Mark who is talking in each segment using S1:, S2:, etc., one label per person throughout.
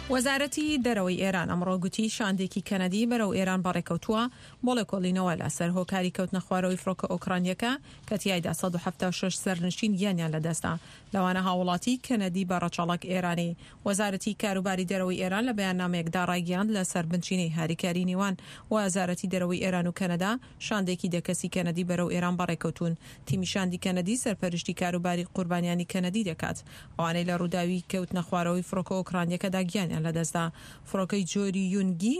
S1: وەزارەتی دەرەوەی ئێران ئەمڕۆ گوتی شاندێکی کەنەدی بەرەو ئێران بەڕێکەوتووە مۆڵێکۆڵینەوە لەسەر هۆکاری کەوتنە خوارەوەی فڕۆکە ئۆکرانیەکە کە تیایدا 176 سەرنشین گیانیان لەدەستا لەوانە هاوڵاتی کەنەدی بە ڕەچەڵک ئێرانی. وەزارەتی کاروباری دەرەوەی ئێران لە بەیاننامەیەکدا ڕایگەیاند لەسەر بنچینەی هاریکاری نێوان وەزارەتی دەرەوەی ئێران و کەنەدا شاندێکی دەکەسی کەنەدی بەرەو ئێران بەڕێکەوتون. تیمی شاندی کەنەدی سەرپەرشتی کاروباری قوربانیانی کەنەدی دەکات ئەوانەی لە ڕووداوی کەوتنە خوارەوەی فڕۆکە ئۆکرانیەکەدا گیانیان لەدەستا. فڕۆکەی جۆری یونگی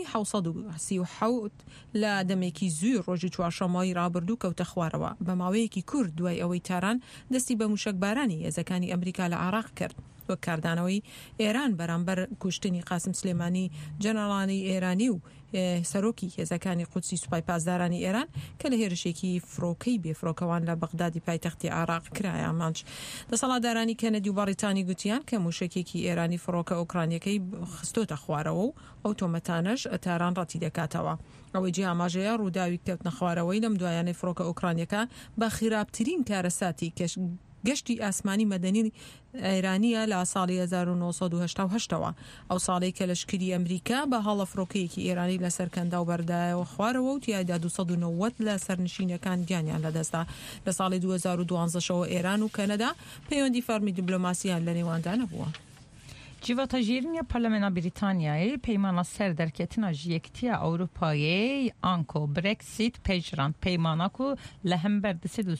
S1: 737 لە دەمێکی زووی ڕۆژی چوارشەمەوەی ڕابردوو کەوتە خوارەوە بە ماوەیەکی کورت دوای ئەوەی تاران دەستی بە موشکبارانی هێزەکانی ئەمریکا لە عێراق کرد. وەک کاردانەوەی ئێران بەرامبەر کوشتنی قاسم سلێمانی جەنەڕانی ئێرانی و سەرۆکی هێزەکانی قودسی سوپای پاسدارانی ئێران کە لە هێرشێکی فڕۆکەی بێفرۆکەوان لە بەغدادی پایتەختی عێراق کرایە مانچ. دەسەڵاتدارانی کەنەدی و بەڕیتانی گوتیان کە موشکێکی ئێرانی فڕۆکە ئۆکرانیەکەی خستۆتە خوارەوە و ئەو تۆمەتانەش تاران ڕەتی دەکاتەوە. ئەوەی جێ ئاماژەیە ڕووداوی کەوتنە خوارەوەی لەم دوایانەی فڕۆکە ئۆکرانیەکە بە خراپترین کارەساتی گەشتی ئاسمانی مەدەنی ئێرانیە لە ساڵی 1980ەوە ئەو ساڵی کە لەشکری ئەمریکا بە هەڵە فڕۆکەیەکی ئێرانی لەسەر کەندا و بەردایەوە خوارەوە و تیایدا 290 لە سەرنشینەکان گیانیان لەدەستا. لە ساڵی 2012ەوە ئێران و کەنەدا پەیوەندی فەرمی دیبلۆماسیان لە نێواندا نەبووە.
S2: Civatajirinja Parlamenta Britanyayê peymana ser derketina ji Yekîtiya Ewropayê anko Brexit pejran peymana ku li hember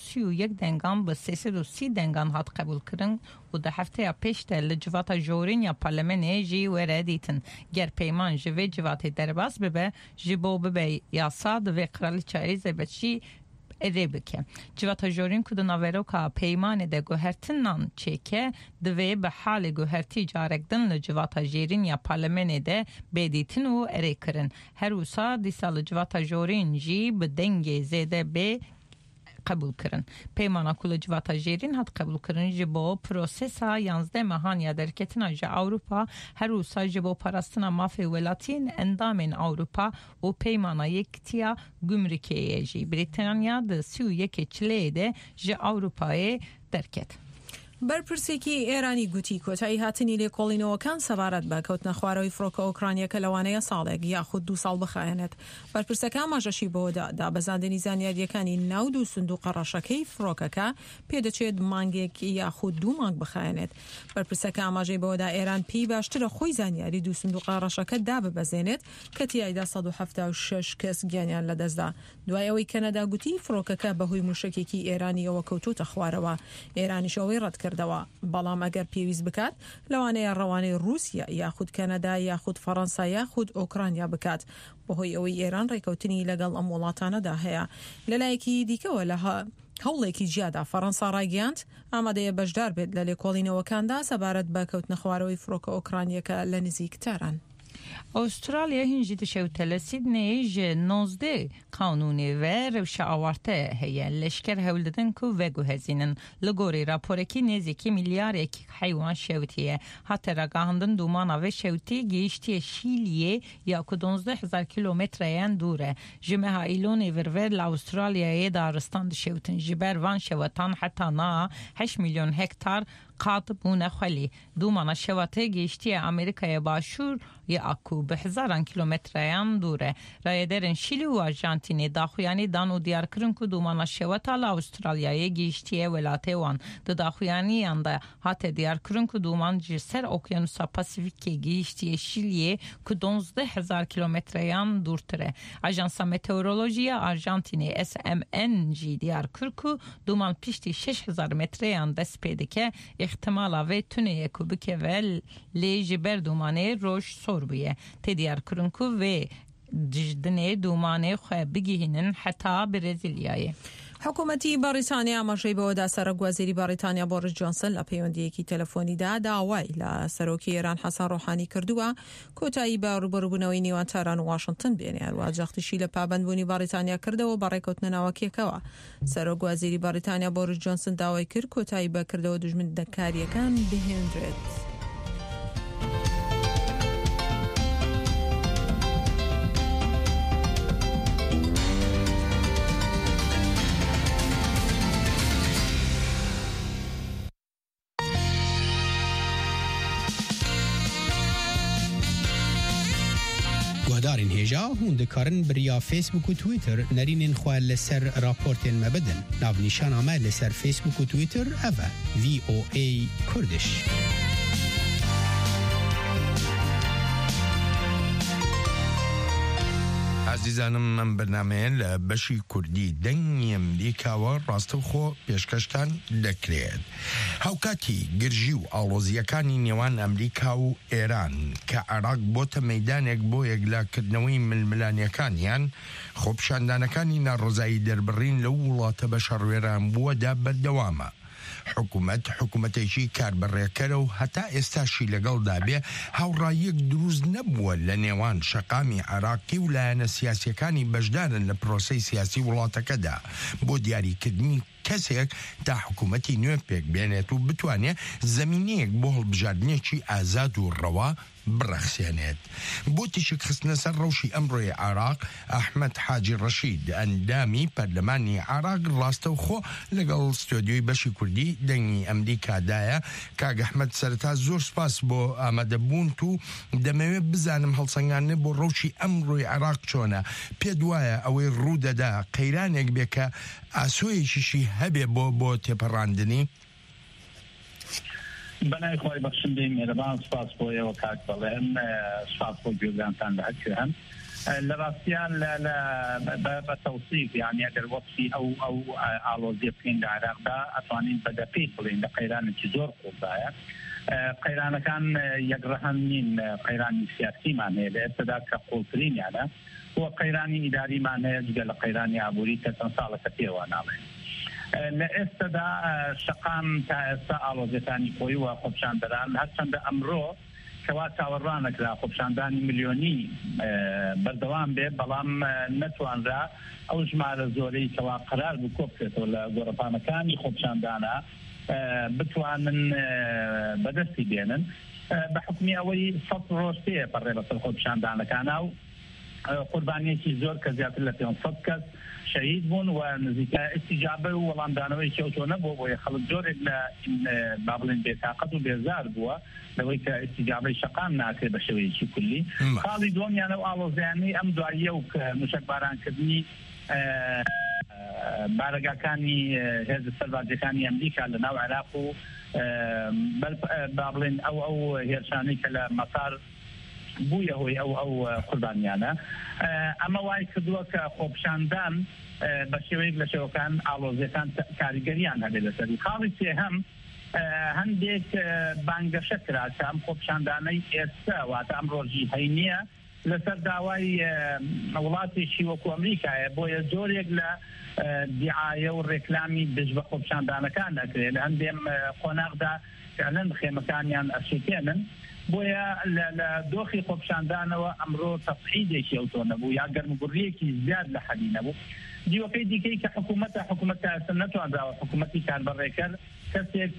S2: 331 dengan bi 330 dengan hat qebûl kirin û di hefteya pêş de li civata jorînya Parlemenê jî were dîtin. Ger peyman ji vê civatê derbas bibe ji bo bibe yasa di vê Kraliça Elizabeth jî edebike. Civata jorin ku di naveroka peymanê de guhertinan çêke divê bi halê guhertî carekdin li civata jêrin ya Parlemenê de bêdîtin û erê kirin. Her wisa dîsa li civata jorîn jî bi dengê zêde bê قبول کردن. پیمانا کل جواتا جیرین هات قبول کردن جبو پروسسا 11 مهانیا درکتنا جا اروپا هر روسا جبو پاراستنا مافی ولاتین اندامین اروپا و پیمانا یکتیا گمرکیه جی بریتانیا ده 31 چلی ده جا اروپای درکت.
S1: بەرپرسێکی ئێرانی گوتی کۆتایی هاتنی لێکۆڵینەوەکان سەبارەت بە کەوتنە خوارەوەی فڕۆکە ئۆکرانیەکە لەوانەیە ساڵێک یاخود 2 ساڵ بخایەنێت. بەرپرسەکە ئاماژەشی بۆدا دابەزاندنی زانیاریەکانی ناود و سندوقە ڕەشەکەی فڕۆکەکە پێدەچێت مانگێک یاخود 2 مانگ بخایەنێت. بەرپرسەکە ئاماژەی بۆدا ئێران پێی باشترە خۆی زانیاری دو سندوقە ڕەشەکە داببەزێنێت کە تیایدا 176 کەس گیانیان لەدەستدا. دوای ئەوەی کەنەدا گوتی فڕۆکەکە بەهۆی موشکێکی ئێرانیەوە کەوتوتە خوارەوە. ئێرانیشەوەی ڕەت کردەوە بەڵام ئەگەر پێویست بکات لەوانەیە ڕەوانەی رووسیا یاخود کەنەدا یاخود فەڕەنسا یاخود ئۆکرانیا بکات بەهۆی ئەوەی ئێران ڕێکەوتنی لەگەڵ ئەم وڵاتانەدا هەیە. لەلایەکی دیکەوە لە هەوڵێکی جیادا فەڕەنسا ڕایگەیاند ئامادەیە بەشدار بێت لە لێکۆڵینەوەکاندا سەبارەت بە کەوتنە خوارەوەی فڕۆکە ئۆکرانیەکە لە نزیک تاران.
S2: Avustralya hinci dişevtele Sydney ji 19 kanuni ve revşa avarte heye leşker hevledin ku ve guhezinin ligori raporeki neziki milyarek hayvan şevtiye hatta ragahandın dumana ve şevti geçtiye Şiliye ya ku 12000 kilometreyen dure jimeha iloni verver la Avustralya'ya daristan dişevtin jiber van şevetan hatta na 8 milyon hektar قاطب ونخلي دومانا شواته گشتی امریکای باشور یا اکو به هزاران کیلومتریان دوره رایدرن شیلی و آرژانتینی داخویانی دانو دیار کرن که دومانا شواته لا استرالیای گشتی ولاته وان داخویانی یانده هات دیار کرن که دومان جسر اوکیانوسا پاسیفیکی گشتی شیلیه که 12000 کیلومتریان دورتره. آژانسا متئورولوژیا آرژانتینی SMN جی دیار کرن که دومان پیشتی 6000 متریان دست پیده که احتمالا و تونه کوبکه و لیج بردومانه روش سور بیه تدیار کرن که و جدنه دومانه خواه بگیهنن حتی برزیلیای.
S1: حکوومەتی بەریتانیا ئاماژەی بەوەدا سەرۆک وەزیری بەریتانیا بۆریس جۆنسن لە پەیوەندیەکی تەلەفۆنیدا داوای لە سەرۆکی ئێران حەسەن ڕۆحانی کردووە کۆتایی بە ڕوبەڕووبوونەوەی نێوان تاران و واشنگتن بێنێ هەروەها جەختیشی لە پابەندبوونی بەریتانیا کردەوە بە ڕێکەوتنە ناوەکیەکەوە. سەرۆک وەزیری بەریتانیا بۆریس جۆنسن داوای کرد کۆتایی بەکردەوە دژمنەکاریەکان بهێنرێت.
S3: آگاهدارین هیجا هون دکارن بریا فیسبوک و تویتر نرینین خواه لسر راپورتین مبدن ناو نیشان آمه لسر فیسبوک و تویتر اوه VOA کردش.
S4: عزیزانم من برنامه لبشی کردی دنگی امریکاوە ڕاستەوخۆ پێشکەشتان دەکرێت. هاوکاتی گرژی و ئاڵۆزیەکانی نێوان ئەمریکا و ئێران کە عێراق بۆتە مەیدانێک بۆ یەکلاکردنەوەی ململانیەکانیان خۆپیشاندانەکانی ناڕۆزایی دەربڕین لەو وڵاتە بەشەڕوێران بووەدا بەردەوامە. حکوومەتێکی کاربڕێکەرە و هەتا ئێستاشی لەگەڵدا بێ هاوڕاییەک دروست نەبووە لە نێوان شەقامی عێراقی و لایەنە سیاسیەکانی بەشدارن لە پرۆسەی سیاسی وڵاتەکەدا بۆ دیاریکردنی کەسێک تا حکوومەتی نوێ پێک بێنێت و بتوانێت زەمینەیەک بۆ هەڵبژاردنێکی ئازاد و ڕەوا بڕەخسێنێت. بۆ تیشک خستنە سەر ڕەوشی ئەمڕۆی عێراق ئەحمەد حاجی ڕەشید ئەندامی پەرلەمانی عێراق ڕاستەوخۆ لەگەڵ ستۆدیۆی بەشی کوردی دەنگی ئەمریکادایە. کاک ئەحمەد سەرەتا زۆر سپاس بۆ ئامادەبوونت و دەمەوێت بزانم هەڵسەنگاندنە بۆ ڕەوشی ئەمڕۆی عێراق چۆنە، پێت وایە ئەوەی ڕوودەدا قەیرانێک بێ کە ئاسۆیەکیشی هەبێ بۆ تێپەڕاندنی؟
S5: بەنای خۆی بەخشندەی مێرەبان سپاس بۆ ئێوە کاک بەڵێن، سپاس بۆ گوێگرانتان لە هەرکوێ هەن. لە ڕاستیان بە تەوسیف یعنی ئەگەر وەقتی ئەو ئاڵۆزیە بکەین لە عێراقدا ئەتوانین بە دەقیق بڵێن لە قەیرانێکی زۆر قوڵدایە. قەیرانەکان یەکڕەهەن نین، قەیرانی سیاسیمان هەیە لە ئێستادا کە قوڵترینیانە، وە قەیرانی ئیداریمان هەیە جگە لە قەیرانی ئابووری کە چەند ساڵەکە پێوە ناڵێن. لە ئێستادا شەقام تا ئێستا ئاڵۆزیەکانی خۆی و خۆپیشاندەران هەرچەندە ئەمڕۆ کەوا چاوەڕوانەکرا خۆپیشاندانی ملیۆنی بەردەوام بێ، بەڵام نەتوانرا ئەو ژمارە زۆرەی کەوا قەرار بوو کۆ بکرێتەوە لە گۆڕەپانەکانی خۆپیشاندانە بتوانن بەدەستی بێنن بە حکمی ئەوەی 100 ڕۆژ پێ پەڕێ بەسەر خۆپیشاندانەکانە و قوربانیەکی زۆر کە زیاتر لە 500 کەس شهید بوون و نزیکە استیجابە و وەڵامدانەوەی کەوتۆ نەبوو بۆیە خەڵک جۆرێک لە با بڵێن بێتاقەت و بێزار بووە لەوەی کە استیجابەی شەقام ناکرێت بە شێوەیەکی کولی. خاڵی دووەمیانە و ئاڵۆزیانەی ئەم دواییە و کە موشک بارانکردنی بارەگاکانی هێز سەربازیەکانی ئەمریکا لە ناو عێراق و با بڵێن ئەو هێرشانەی کە لە مەسار بوویە هۆی ئەو قوربانیانە، ئەمە وای کردووە کە خۆپیشاندان بە شێوەیەک لە شێوەکان ئاڵۆزیەکان کاریگەریان هەبێت لەسەری. خاڵی سێهەم هەندێک بانگەشە کرا کە ئەم خۆپیشاندانەی ئێستا واتە ئەم ڕۆژی هەینیە لەسەر داوای وڵاتێکی وەکو ئەمریکایە، بۆیە جۆرێک لە دیعایە و ڕێکلامی دژ بە خۆپیشاندانەکان دەکرێت لە هەندێم قۆناغدا کە لەن خێمەکانیان ئەسووتێنن. بۆیە لە دۆخی خۆپیشاندانەوە ئەمڕۆ تەفعیدێکی ئەوتۆ نەبوو یا گەرمگوڕیەکی زیاد لە حەلی نەبوو. دیوەکەی دیکەی کە حکوومەت ئێستا نەتوانراوە حکوومەتی کاربڕێکەر کەسێک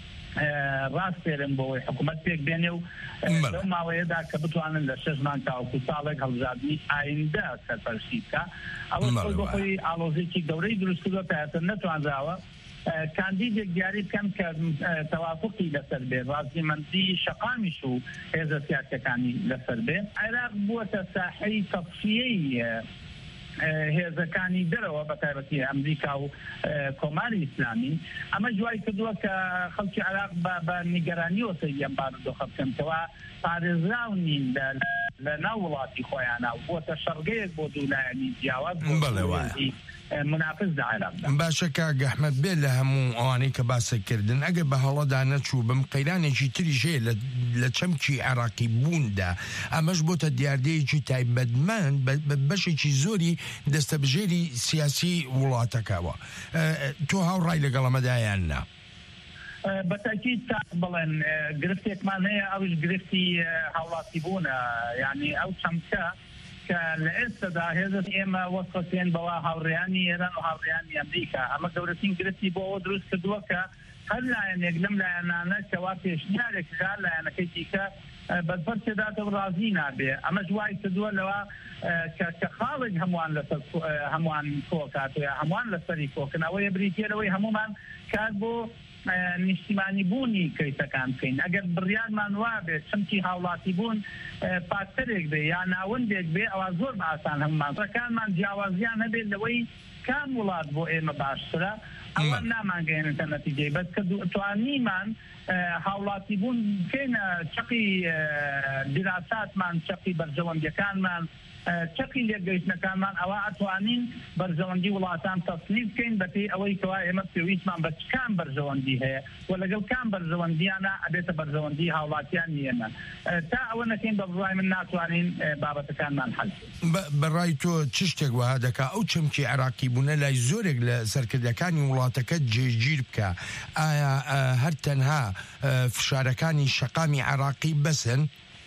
S5: ڕاست فێرن بۆەوەی حکوومەت پێک بێنێ و لەو ماوەیەدا کە بتوانن لە 6 مانگ تاوەکو ساڵێک هەڵبژاردننی ئایندە سەرپەرشتی بکە. ئەوە بۆی ئاڵۆزێکی گەورەی دروست کردووە کە ئێستا نەتوانراوە کاندیدێک دیاری بکەن کە تەوافقی لەسەر بێ، ڕازیمەندی شەقامیش و هێزە سیاسەکانی لەسەر بێ. عێراق بووەتە ساحەی تەقسیەی هێزەکانی دەرەوە بە تایبەتی ئەمریکا و کۆماری ئیسلامی. ئەمە جوای کردووە کە خەڵکی عێراق بە نیگەرانی وەسەی ئەم بارودۆخە بکەنەوە پارێزراو نین لە ناو وڵاتی خۆیانە و بۆتە شەڕگەیەک بۆ دوولایەنی جیاواز منافس لە عێراقدا.
S4: باشە کاک ئەحمەد بێ لە هەموو ئەوانەی کە باسەکردن ئەگەر بە هەڵەدا نەچوو بم قەیرانێکی تریژەیە لە چەمکی عێراقی بووندا، ئەمەش بۆتە دیاردەیەکی تایبەتمەند بەشێکی زۆری دەستەبژێری سیاسی وڵاتەکەوە. تۆ هاوڕای لەگەڵ ئەمەدایان نا؟
S5: بەتاکید بڵێن گرفتێکمان هەیە، ئەوش گرفتی هاوڵاتی بوونە، یعنی ئەو چەمکە کە لە ئێستادا هێزت ئێمە وەسفەتێن بەوە هاوڕێیانی ئێران و هاوڕێیانی ئەمریکا. ئەمە گەورەترین گرفتی بۆ ئەوە دروست کردووە کە هەر لایەنێک لەم لایەنانە کەوا پێشنیارێکدا لایەنەکەی دیکە بەدبەر تێداتەوە ڕازی نابێ. ئەمە جوای کردووە لەوە کە خاڵێک هەمووان لەسەر هەمووان کۆکات یا هەمووان لەسەری کۆکن، ئەوەیە بریتێرەوەی هەمومان کار بۆ نیشتیمانی بوونی کەیسەکان بکەین ئەگەر بڕیارمان وا بێت چمکی هاوڵاتی بوون پاکترێک بێ یا ناوەندێک بێ ئەوە زۆر بەئاسان هەمومانەکانمان جیاوازیان هەبێت لەوەی کام وڵات بۆ ئێمە باشترە ئەوە نامانگەێنێتە نەتیجەی بەس کە توانیمان هاوڵاتی بوون بکەینە چقی دراساتمان چقی بەرژەوەندیەکانمان چقی لێگەیشتنەکانمان ئەوە ئەتوانین بەرژەوەندی وڵاتان تەسنیف بکەین بەپێی ئەوەی کەوا ئێمە پێویستمان بە چکان بەرژەوەندی هەیە و لەگەڵ کام بەرژەوەندیانە ئەبێتە بەرژەوەندی هاوڵاتیان ئێمە تا ئەوە نەکەین بە بڕای من ناتوانین بابەتەکانمان حەل
S4: بەڕای تۆ چ شتێک وەها دەکا ئەو چەمکی عێراقی بوونە لای زۆرێک لە سەرکردەکانی وڵاتەکە جێگیر بکە ئایا هەر تەنها فشارەکانی شەقامی عێراقی بەسن؟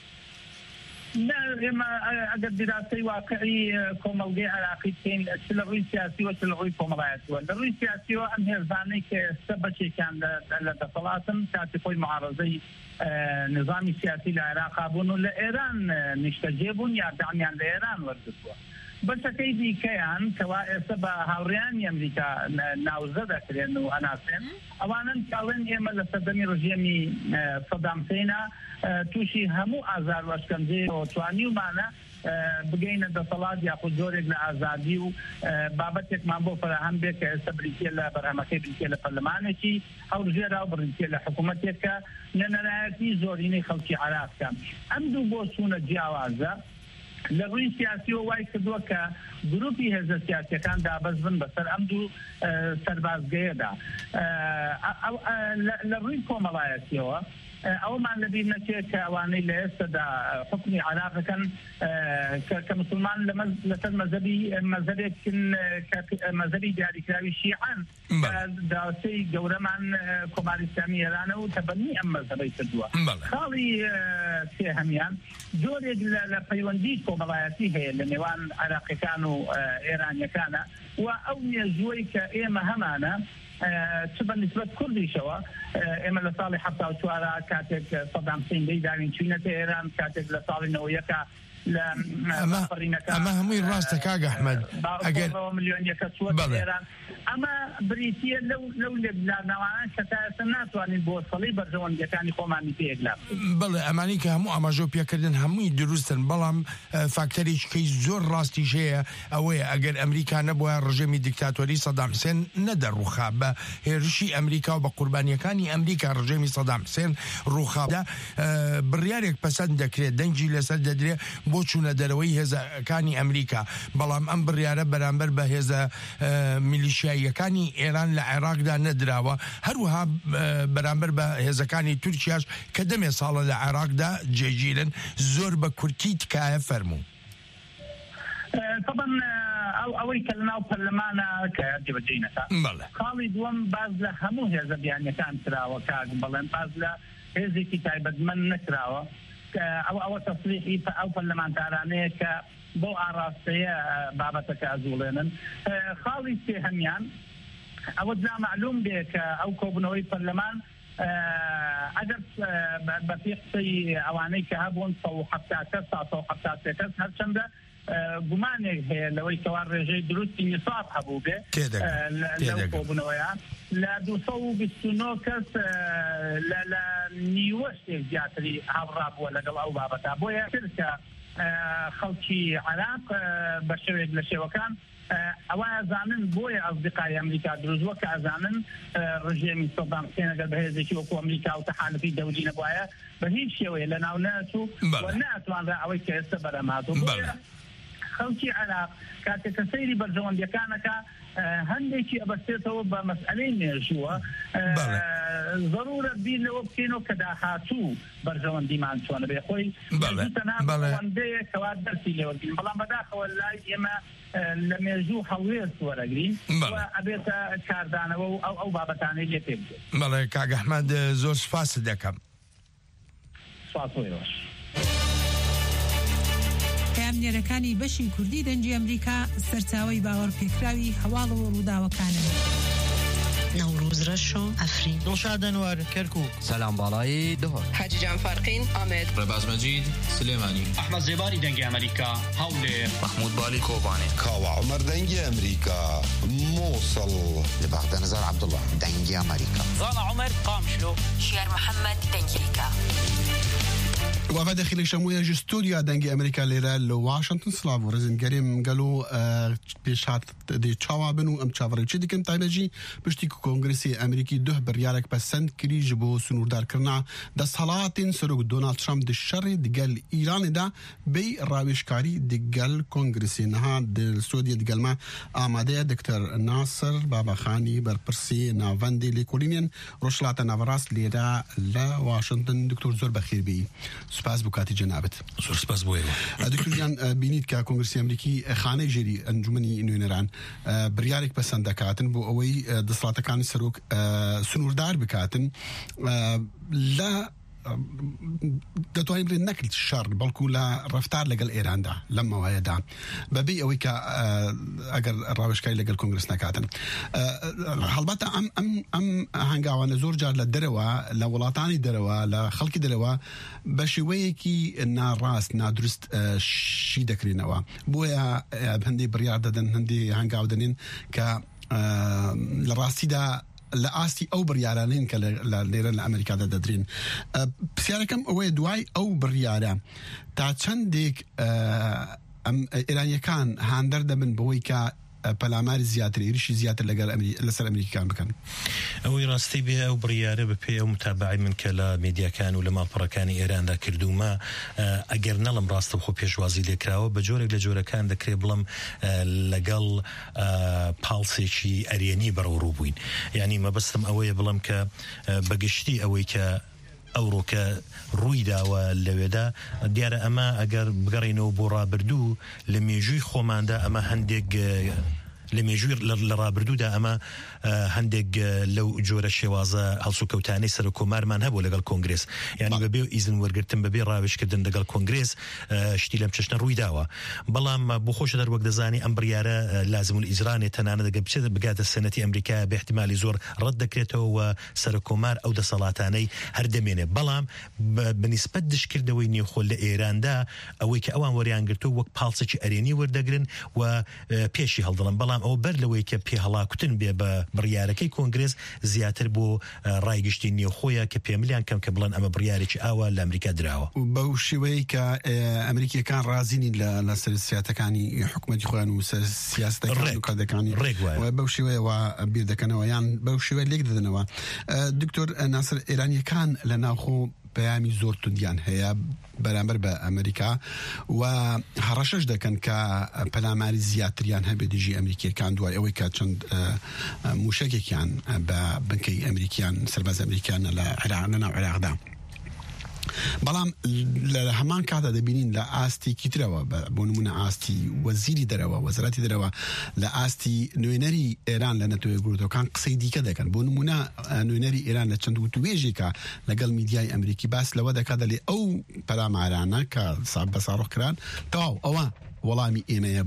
S5: ئێمە ئەگەر دیراسی واقعی کۆمەڵگەی عراقی بکەین چ لە ڕووی سیاسیوە چ لە ڕووی کۆمەڵایەتیوە لە ڕووی سیاسیەوە ئەم هێزانەی کە ئێستا بەشێکیان لە دەسەڵاتن کاتی خۆی معارەزەی نظامی سیاسی لە عێراقا بوون و لە ئێران نیشتەجێ بوون یا دامیان لە ئێران وەرگرتووە بەشەکەی دیکەیان کەوا ئێستا بە هاوڕێیانی ئەمریکا ناوزە دەکرێن و ئەناسێن ئەوانن کاڵێن ئێمە لە سەردەمی ڕژێمی سەدام حوسێنە تووشی هەموو ئازار و ئەشکەنجەی توانیومانە بگەینە دەسەڵات یاخود زۆرێک لە ئازادی و بابەتێکمان بۆ فراهەم بێت کە ئێستا بریتیە لە بەرهەمەکەی بریتیە لە پەرلەمانێکی هەڵبژێرا و بریتیە لە حکوومەتێکە نەنەرایەتی زۆرینەی خەڵکی عێراقکە ئەم دوو بۆ چوونە جیاوازە لە ڕووی سیاسیەوە وای کردووە کە گروپی هێزە سیاسیەکان دابەز بن بەسەر ئەم دوو سەربازگەیەدا لە ڕووی کۆمەڵایەتیەوە ئەومان لەبیر نەچێت کە ئەوانەی لە ئێستادا حکمی عێراقەکەن کە مسلمان لەسەر مەزهبی دیاریکراوی شیعەن داوسەی گەورەمان کۆماری ئیسلامی ئێرانە و تەبەنی ئەم مەزهبەی کردووە خاڵی سێهەمیان جۆرێک لە پەیوەندی کۆمەڵایەتی هەیە لە نێوان عێراقیەکان و ئێرانیەکانە و ئەو مێژووەی کە ئێمە هەمانە چ بە نسبەت کوردیشەوە ئێمە لە ساڵی 1970 کاتێک سەدام حوسێن داوین چوینەتە ئێران کاتێک لە ساڵی 90 لە
S4: ئەمە هەمووی ڕاستە کاک ئەحمەد ئەگەر
S5: ملیۆنیەکە چوە ئێران ئەمە بریتیە لەو لێبلانەوانان کە تا ئێستا ناتوانین بۆ سەڵی بەرژەوەندیەکانی خۆمانی پێگلا
S4: بڵێ ئەمانی کە هەموو ئاماژە پێکردن هەمووی دروستن بەڵام فاکتەرێککەی زۆر ڕاستیش هەیە ئەوەیە ئەگەر ئەمریکا نەبووە ڕژێمی دیکتاتۆری سەدام حوسێن نەدەڕووخا بە هێرشی ئەمریکا و بە قوربانیەکانی ئەمریکا ڕژێمی سەدام حوسێن ڕووخادا بڕیارێک پەسەند دەکرێت دەنگی لەسەر دەدرێت بۆ چوونە دەرەوەی هێزەکانی ئەمریکا بەڵام ئەم بڕیارە بەرامبەر بە هێزە میلیشیاییەکانی ئێران لە عێراقدا نەدراوە هەروەها بەرامبەر بە هێزەکانی تورکیاش کە دەمێ ساڵە لە عێراقدا جێگیرن زۆر بە کورتی تکایە فەرموو
S5: طبعا ئەوەی کە لەناو پەرلەمانە کە جێبەجێینەکە خاڵی دووەم باز لە هەموو هێزە بیانیەکان کراوە کاک بەڵێن باز لە هێزێکی تایبەتمەند نەکراوە ئەوە تەصریحی ئەو پەرلەمانتارانەیە کە بۆ ئاراستەیە بابەتەکە ئەزوڵێنن خاڵی سێهەمیان ئەوە جا معلوم بێ کە ئەو کۆبنەوەی پەرلەمان ئەگەر بەپێی قسەی ئەوانەی کە هەبوون 170 کەس هەرچەندە گومانێک هەیە لەوەی کەوا ڕێژەی دروستی نیساب هەبوو بێ لەو کۆبنەوەیە لە 229 کەس لە نیوە شتێک زیاتری هەڵڕا بووە لەگەڵ ئەو بابەتا بۆیە کە خەڵکی عێراق بە شێوێک لە شێوەکان ئەوە ئەزانن بۆیە ئەصدقای ئەمریکا دروستوە کە ئەزانن ڕژێمی سەدام حوسێن ئەگەر بە هێزێکی وەکو ئەمریکا و تەحالفی دەولی نەبوایە بە هیچ شێوەیە لەناو نەچوو و ناتوانرا ئەوەی کە ئێستا بەرەمهاتوو خەڵکی عێراق کاتێک کە سەیری بەرژەوەندیەکانەکە هەندێکی ئەبەستێتەوە بە مەسئلەی مێژووە ضرورە بیر لەوە بکەینەوە کە داهاتوو بەرژەوەندیمان چۆنە بێ خۆی تەنابەوەندەیە کەوا دەرسی لێوەگرین بەڵام بەداخەوە لای ئێمە لە مێژوو هەڵوێست وەرەگرین و ئەبێتە کاردانەوە و ئەو بابەتانەی لێ پێ بکرێت.
S4: بەڵێ کاک ئەحمەد زۆر سوپاست دەکەم.
S5: سوپاس.
S1: کامنێرەکانی بەشی کوردی دەنجی ئەمریکا سەرچاوەی باوەڕپێکراوی هەواڵەوە ڕووداوەکانن.
S6: نوروز رشو افرین
S7: دلشاد انور کرکوک
S8: سلام بالایی دهر
S9: حاجی جان فارقین آمد
S10: رباز مجید سلیمانی
S11: احمد زباری دنگ امریکا حول
S12: محمود بالی کوبانی
S13: کاوا عمر دنگ امریکا موصل
S14: لبغداد نزار عبد الله دنگ امریکا
S15: زانا عمر قامشلو
S16: شير محمد دنجيكا
S3: وفد داخل شموية جستوريا دنجي أمريكا ليرا لواشنطن سلاف ورزن قريم قالوا بيشات دي تشاوابن تشافري تشي ديكم تايبجي بشتي كونغرسي أمريكي ده بريالك بسند كري جبو سنوردار كرنا دا صلاتين سروق دونالد ترامب دي الشر دقال إيران دا بي راويشكاري دقال كونغرسي نها دي السعودية دقال ما آماده دكتور ناصر بابا خاني بربرسي نافندي لكولينين روشلات نافراس ليرا لواشنطن دكتور زور بخير بي سپاس بکاتی جنابت
S17: سپاس بوی
S3: دکتور جان بینید که کنگرسی امریکی خانه جری انجمنی نوێنەران بریارێک پەسەند دەکاتن بۆ ئەوەی دەسەڵاتەکانی سەرۆک سنووردار بکاتن لە دەتوانین بڵێن نەکرد شەڕ بەڵکو لە ڕەفتار لەگەڵ ئێراندا لەم مەوایەدا بەبێ ئەوەی کە ئەگەر ڕاوێژکاری لەگەڵ کۆنگرس نەکاتن هەڵبەتە ئەم هەنگاوانە زۆر جار لە دەرەوە لە وڵاتانی دەرەوە لە خەڵکی دەرەوە بە شێوەیەکی ناڕاست نادروست شی دەکرێنەوە بۆیە هەندێک بڕیار دەدەن هەندێک هەنگاو دەنێن کە لە ڕاستیدا لە ئاستی ئەو بڕیارانین کە لێرە لە ئەمریکادا دەدرێن پرسیارەکەم ئەوەیە دوای ئەو بڕیارە تا چەندێک ئێرانیەکان هاندەر دەبن بەوەی کە پەلاماری زیاتر ئێریشی زیاتر لەسەر ئەمریکان بکەن
S17: ئەوەی ڕاستی بێ ئەو بڕیارە بەپێ ئەو متابعی من کە لە میدیاکان و لە ماڵپەڕەکانی ئێراندا کردومە ئەگەر نەڵم ڕاستە خۆ پێشوازی لێکراوە بە جۆرێک لە جۆرەکان دەکرێت بڵم لەگەڵ پاڵسێکی ئەرێنی بەڕەوڕوو بووین یعنی مەبەستم ئەوەیە بڵم کە بەگشتی ئەوەی کە ئەوڕۆکە ڕووی داوە لەوێدا دیارە ئەمە ئەگەر بگەڕێنەوە بۆ ڕابردوو لە مێژووی خۆماندا ئەمە هەندێک لە مێژووی لە ڕابردوودا ئەمە هەندێک لەو جۆرە شێوازە هەڵسوکەوتانەی سەر کۆمارمان هەبوو لەگەڵ کۆنگرس یعنی بەبێ ئیزن وەرگرتن بەبێ ڕاوێژکردن لەگەڵ کۆنگرس شتی لەم چەشنە ڕووی داوە بەڵام بۆ خۆشە دەروەک دەزانی ئەم بڕیارە لازم الئیجرانێ تەنانەت دەگە بچێت بگاتە سەنەتی ئەمریکا بە احتیمالی زۆر ڕەت دەکرێتەوە و سەر کۆمار ئەو دەسەڵاتانەی هەردەمێنێ بەڵام بەنسبەت دشکردەوەی نێوخۆ لە ئێراندا ئەوەی کە ئەوان وەریان گرتووە وەک پاڵسێکی ئەرێنی وەردەگرن و پێشی هەڵدڵن بەڵام ئەو بەر لەوەی کە پێ هەڵاکوتن بێ بە بڕیارەکەی کۆنگرس زیاتر بۆ ڕایگشتی نێوخۆیە کە پێملیان کەم کە بڵێن ئەمە بڕیارێکی ئاوا لە ئەمریکا دراوە
S3: بەو شێوەیە کە ئەمریکیەکان رازینی لە سیاسەتەکانی حکومەتی خۆیان و سیاستەکانی و کادەکانی بەو شێوەیەوە بیر دەکەنەوە یان بەو شێوەیە لێک دەدەنەوە دکتۆر ناسر ئێرانیەکان لە ناوخۆ پەیامی زۆر توندیان هەیە بەرامبەر بە ئەمریکا و هەڕەشەش دەکەن کە پەلاماری زیاتریان هەبێ دژی ئەمریکیەکان دوای ئەوەی کە چەند موشەکێکیان بە بنکەی ئەمریکیان سەرباز ئەمریکیان لە ناو عێراقدا بەڵام لە هەمان کاتە دەبینین لە ئاستێکی ترەوە بۆ نمونە ئاستی وەزیری دەرەوە وەزارەتی دەرەوە لە ئاستی نوێنەری ئێران لە نەتۆیە گروتەکان قسەی دیکە دەکەن بۆ نمونە نوێنەری ئێران لە چەند وتوێژێکە لەگەڵ میدیای ئەمریکی باس لەوە دەکات دەڵێ ئەو پەلامارانە کە بە ساڕۆ کران تەواو ئەوە وەڵامی ئێمەیە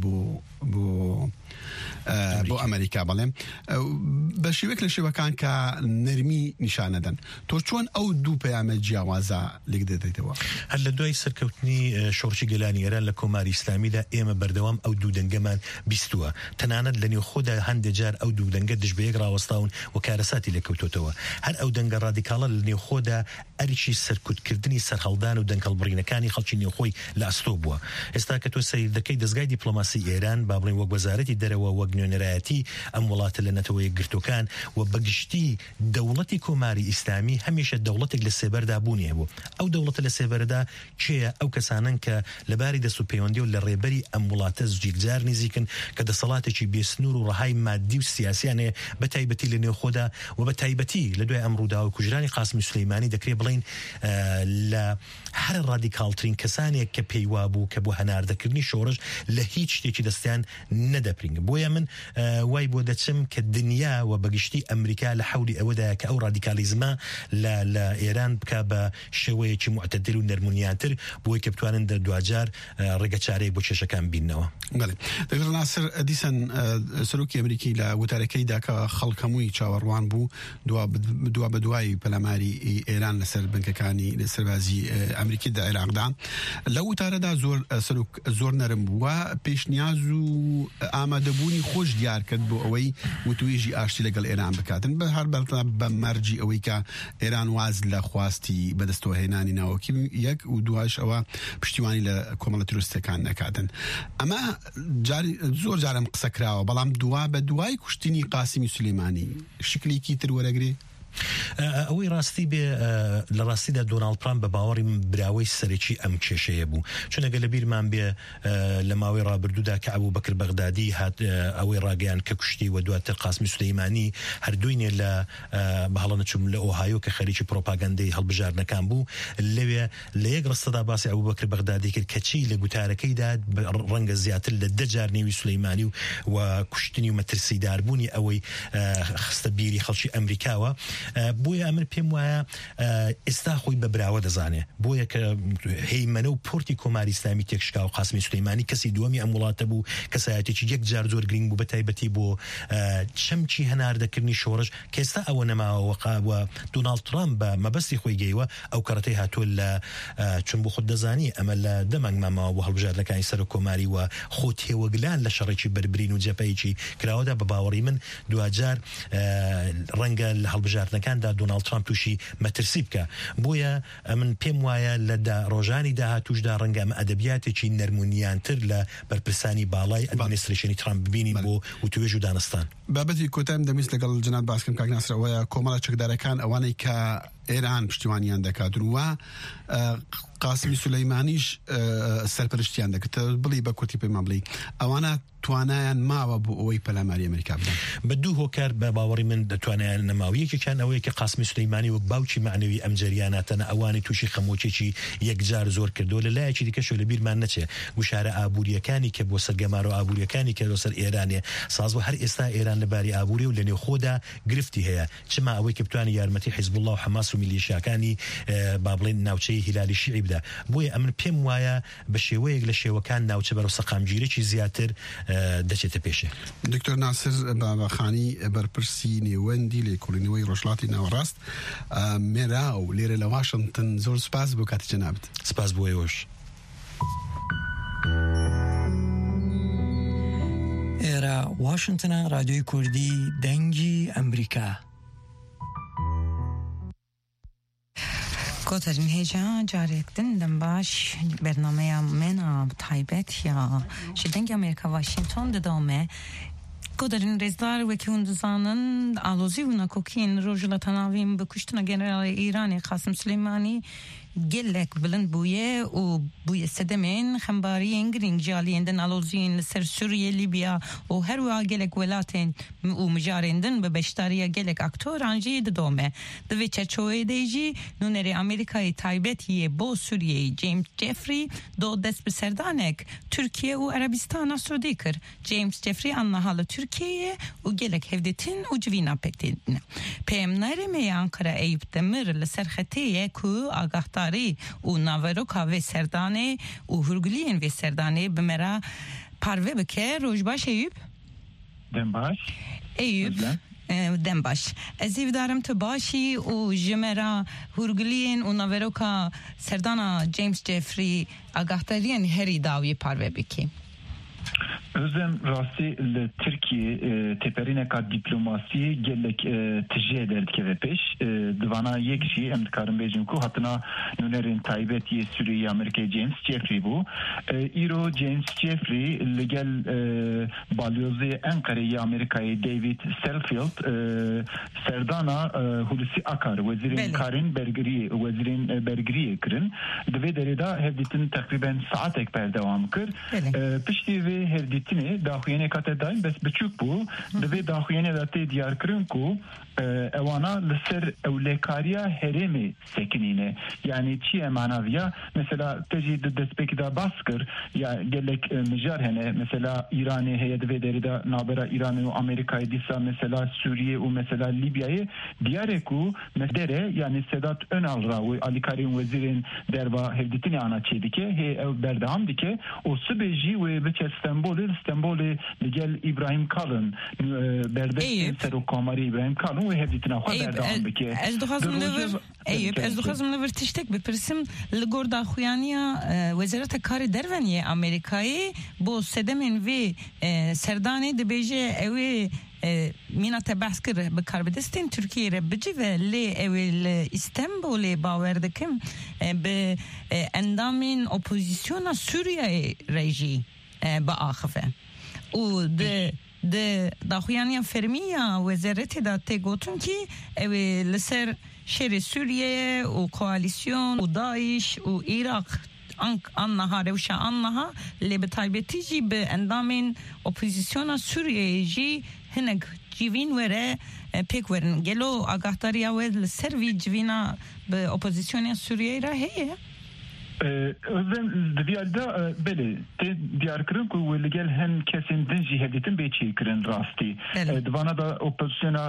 S3: بۆ ئەمریکا بەڵێم بە شێوەیەک لە شێوەکان کە نەرمی نیشانەدەن تۆ چۆن ئەو دوو پەیامە جیاوازە لێک دەدەیتەوە
S17: هەر لە دوای سەرکەوتنی شۆڕشی گەلانی ئێران لە کۆماری ئیسلامیدا ئێمە بەردەوام ئەو دوو دەنگەمان بیستووە تەنانەت لە نێو خۆدا هەندێک جار ئەو دوو دەنگە دژ بە یەک ڕاوەستاون و کارەساتی لەکەوتۆتەوە هەر ئەو دەنگە ڕادیکاڵە لە نێو خۆدا ئەریشی سەرکوتکردنی سەرهەڵدان و دەنگەڵبڕینەکانی خەڵکی نێوخۆی لە ئەستۆ بووە ئێستا کە تۆ سەیر دەکەی دەستگای دیپلۆماسی ئێران با بڵێن وەک وەزارەتی دەرەوە وەک نوێنەرایەتی ئەم وڵاتە لە نەتەوەی گرتوەکان و بەگشتی دەوڵەتی کۆماری ئیسلامی هەمیشە دەوڵەتێک لە سێبەردا بوونیە بوو ئەو دەوڵەتە لە سێبەردا چێە ئەو کەسانن کە لەباری دەست و پەیوەندی و لە ڕێبەری ئەم وڵاتە زوجیرجار نزیکن کە دەسەڵاتێکی بێسنوور و ڕەهای مادی و سیاسیانێ بە تایبەتی لە نێو خۆدا و بە تایبەتی لە دوای ئەم ڕووداوە کوژرانی قاسمی سولەیمانی دەکرێت بڵین لە هەر ڕادیکاڵترین کەسانێک کە پێیوا بوو کە بۆ هەناردەکردنی شۆڕش لە هیچ شتێکی دەستیان نەدەپرینگە بۆیە من وای بۆ دەچم کە دنیا و بەگشتی ئەمریکا لە حەولی ئەوەدا کە ئەو ڕادیکالیزمە لە ئێران بکە بە شێوەیەکی معتەدل و نەرمونیانتر بۆی کە بتوانن دوجار ڕێگە چارەیەک بۆ کێشەکان بینەوە.
S3: دکتۆر ناسر دیسان سەرۆکی ئەمریکی لە وتارەکەیدا کە خەڵک هەمووی چاوەڕوان بوو دوا بە دوای پەلاماری ئێران لەسەر بنکەکانی سەربازی ئەمریکی دا عێراقدا لە وتارەدا زۆر نەرم بووە پێشنیاز و ئامادەبوونی خۆش دیار کرد بۆ ئەوەی وتوێژی ئاشتی لەگەڵ ئێران بکاتن بە هەر بە مەرجی ئەوەی کە ئێران واز لە خواستی بەدەستەوە هێنانی ناوەکی یەک و دواش ئەوە پشتیوانی لە کۆمەڵە تروریستەکان نەکاتن. ئەمە زۆر جارم قسە کراوە بەڵام بە دوای کوشتنی قاسمی سولەیمانی شکلێکی تر وەرەگرێ
S17: ئەوەی ڕاستی بێ لە ڕاستیدا دۆناڵد ترامپ بە باوەڕی براوەی سەرەکی ئەم کێشەیە بوو چونەگە لە بیرمان بێ لە ماوەی ڕابردوودا کە ئەبوو بەکر بەغدادی هات ئەوەی ڕاگەیان کە کوشتی و دواتر قاسمی سولەیمانی هەردووینێ لە بەهەڵە نەچوم لە ئۆهایۆ کە خەریکی پرۆپاگەندەی هەڵبژاردنەکان بوو لەوێ لە یەک ڕستەدا باسی ئەبوو بەکر بەغدادی کرد کە چی لە گوتارەکەیدا ڕەنگە زیاتر لە 10 جار نێوی سولەیمانی و کوشتنی و مەترسیداربوونی ئەوەی خستە بیری خەڵکی ئەمریکاوە بۆیە ئەمر پێم وایە ئێستا خۆی بە براوە دەزانێ بۆیە کە هەیمەنە و پۆرتی کۆماری ئیسلامی تێکشکا و قاسمی سولەیمانی کەسی دووەمی ئەم وڵاتە بوو کەسایەتێکی یەک جار زۆر گرنگ بوو بە تایبەتی بۆ چەمکی هەناردەکردنی شۆڕش کە ئێستا ئەوە نەماوە دۆناڵد ترامپ بە مەبەستی خۆی گەیوە ئەو کەڕەتەی هاتووە لە چون بۆ خۆت دەزانی ئەمە لە دەمەنگ ماماوە بۆ هەڵبژاردنەکانی سەر و کۆماری و خۆ تێوەگلان لە شەڕێکی بەربرین و جەپەیەکی کراوەدا بە باوەڕی من دوجار ڕەنگە لە هەڵبژاردنەکاندا دۆناڵد ترامپ تووشی مەترسی بکە بۆیە من پێم وایە لە ڕۆژانی داهاتووشدا ڕەنگە ئەمە ئەدەبیاتێکی نەرمونیانتر لە بەرپرسانی باڵای ئەدمینستریشنی ترامپ ببینین بۆ وتوێژ و دانستان.
S3: بابەتی کۆتایم دەمویست لەگەڵ جەناب باسکەم کاک ناسرەوەیە کۆمەڵە چەکدارەکان ئەوانەی کە ئێران پشتیوانیان دەکات وە قاسمی سولەیمانیش سەرپەرشتیان دەکات بڵی بە کورتی پێمان بڵی ئەوانە توانایان ماوە بۆ ئەوەی پەلاماری ئەمریکا بدەن
S17: بە دوو هۆکار بە باوەڕی من دەتوانیان نەماویەکێکیان ئەوەیە کە قاسمی سولەیمانی وەک باوکی معنەوی ئەم جەریاناتەنە ئەوانی تووشی خەمۆکێکی یەکجار زۆر کردو لە لایەکی دیکەشە لە بیرمان نەچێ گوشارە ئابوووریەکانی کە بۆ سەرگەمارە و ئابوووریەکانی کە بۆ سەر ئێرانێ سازوە هەر ئێستا ئێران لەباری ئابووری و لە نێوخۆدا گرفتی هەیە چما ئەوەی کە بتوانێت یارمەتی حیزب الله و حەماس و میلیشیاکانی با بڵێن ناوچەی هیلالی شیعی بدا بۆیە ئەمن پێم وایە بە شێوەیەک لە شێوەکان ناوچە بەرەو سەقامگیرێکی زیاتر دەچێتە پێشێ.
S3: دکتۆر ناسر باباخانی بەرپرسی نێوەندی لێکۆڵینەوەی ڕۆژهەڵاتی ناوەڕاست مێرا و لێرە لە واشنگتن زۆر سپاس بۆ کاتی جەنابەت.
S17: سپاس بۆ ئێوەش.
S7: ئێرە واشنگتنە رادیۆی کوردی دەنگی ئەمریکا.
S2: کۆتەرین هێجا جارێکتن دەم باش بەرنامەیە منە تایبەت یا ji dengê Amerîka Washington didome کۆدەرین ڕێزدار وەکی hûn dizanin alozî bûna kokîn rojî li tenavîn bi kuştina generalê Îranê Qasim Suleymanî gelek bilind bûye û bûye sedemên xembariyên girîng jaliyên din aloziyên li ser Sûriye, Libya û her wiha gelek welatên û mijarên din bi beşdariya gelek aktoran jî didome. Di vê çerçeveyê jî nûnerê Amerîkayê taybetiye bo Sûriyeyê James Jeffrey do dest bi serdanek Tirkiye û Erebistana Suudî kir. James Jeffrey anniha li Tirkiyeyê û gelek hevdîtin û civîna pekdîtin. Peyamnêrê Ankara Eyüp Demir li ser xeteyê ku agahdar û naveroka vê serdanê û hûrgiliyên vê serdanê bi me re parve bike. Roj baş Eyüp.
S5: Dem baş.
S2: Eyüp dem baş. Ez ê bidarim tu başî û ji me re hûrgiliyên û naveroka serdana James Jeffrey agahdariyan herî dawî parve bikî.
S8: Özlem rastî li Tirkiye teperîneka dîplomasî gelek tije derdikeve pêş divana yek jî em dikarin bêjin ku hatina nûnerên taybetiyê Sûriyeyê Amerîkayê James Jeffrey bû. Îro James Jeffrey li gel balyozê Enkareyê Amerîkayê David Selfield serdana Hulusi Akar wezîrên karên wezîrên bergiriyê kirin. Di vê derê de hevdîtin teqrîben saatek berdewam kir. Piştî vê hevdîtin هفدیتینه داخوینه کات دایم بس بچوک بو دوی داخوینه داته دیار کرن کو اوانا لسر اولکاریا هرمی سکنینه یعنی چیه معناویا مثلا تجي دسبك دا باسكر يا قال لك مجار هنا مثلا ايراني هي دوي دريدا نابرا ايران وامريكا ديسا مثلا سوريا ومثلا ليبيا دياركو مدره يعني سادات önalra ve Ali Karim vezirin derba hevditini ana çedike he ev berdam dike o sübeji ve beçe İstanbul'u gel İbrahim Kalın berde seru komari İbrahim Kalın ve hevditini ha berdam dike
S2: ez doxazım lever tiştek bepirsim ligorda xuyaniya wezareta karı derveniye Amerikayı bu sedemin ve serdane de beje evi mina tebaskır be karbedestin Türkiye'ye bici ve le evil İstanbul'e baverdekim be endamin opozisyona Suriye reji be axife o de daxuyaniya fermiya wezareti da te gotun ki evi leser şeri Suriye o koalisyon o Daesh o Irak annaha revşa annaha le betaybetici be endamin opozisyona Suriye'yi hinek civin vere pek verin gelo agahtariya ve servi civina be opozisyona Suriye'ye heye
S8: özlem diyalda bele te diyar kırın ku ve gel hem kesinden ciheditin beçi kırın rasti divana da opozisyona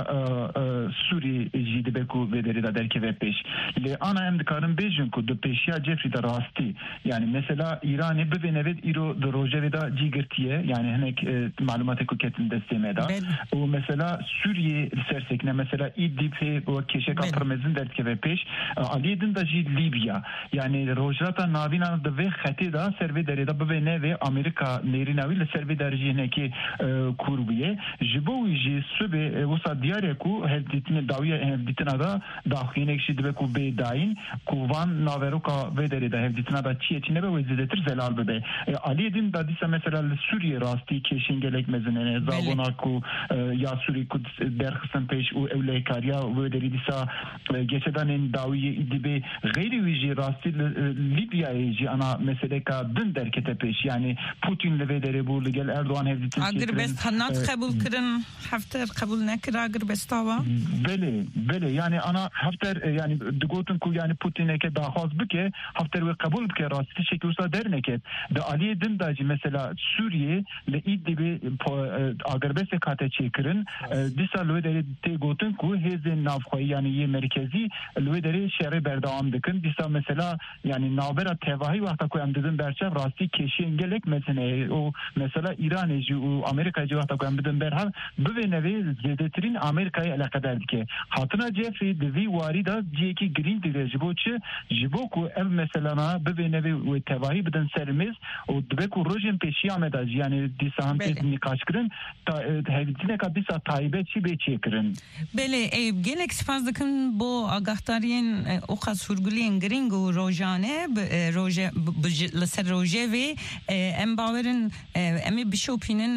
S8: Suriye jide ku vederi da derke ve peş le ana hem karın bejun ku de peşya Jeffrey da rasti yani mesela İran'ı be venevet iro de rojeveda cigirtiye yani henek malumatı ku ketin destemeda o mesela Suriye sersekne mesela İdlib o keşek atırmezin derke ve peş aliyedin da Libya yani rojat ناوینا د وی خطی دا سروی درې دا به نه وی امریکا نېریناوی له سروی درجه نه کې کورویه جبوی جی سبه وسا دیاره کو هدیتنه داویه هدیتنه دا داخینه شي د کو به داین کووان ناوروکا و درې دا هدیتنه دا چی چنه به وزیدتر زلال به علی دین دا دیسه مثلا سوریه راستی کشینگلک مزنه زابونا کو یا سوری کو درخصن پیش او اولکاریا و درې دیسه geçeden dawiye idibe gayri vici rasti Libya'yı ana mesele ka dün derkete peş yani Putin'le ve dere bu gel Erdoğan hevditin
S2: agar best hanat kabul kırın hafter kabul nekir agar bestava
S8: bele yani ana hafter yani digotun ku yani Putin'e ke daha az bike hafter ve kabul bike rasti şekilde derneket de Ali Dindacı mesela Suriye le idibe agar best kate çekirin disa ve dere te gotun ku hezen nafxoy yani ye merkezi ve dere şehre berdam dikin disa mesela yani nabera tevahi vakta koyam dedim berçev rasti keşi engelek mesele o mesela İran'ı o Amerika'yı vakta koyam dedim berhal bu ve nevi zedetrin Amerika'yı alakadar dike hatına Jeffrey devi varida diyeki green dile jiboçu jiboku ev mesela bu ve nevi ve tevahi beden serimiz o debeku rojim peşi amedaj yani disan tezini kaçkırın hevdine kadisa taybe çi beçekirin
S2: bele gelek spazdıkın bu agahtariyen o kas surguliyen gringo rojane roje لسر روژه و ام باورن امی بشوپینن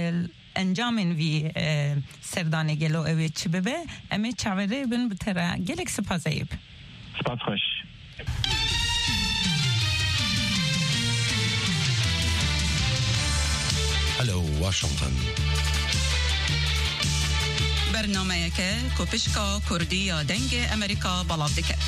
S2: انجامن وی سردانه گلو اوی چی ببه امی چاوره بن بتره گلک سپازایب
S8: سپاس خوش
S13: هلو واشنطن
S16: برنامه که کوپشکا کردی یا دنگ امریکا بلاد دکت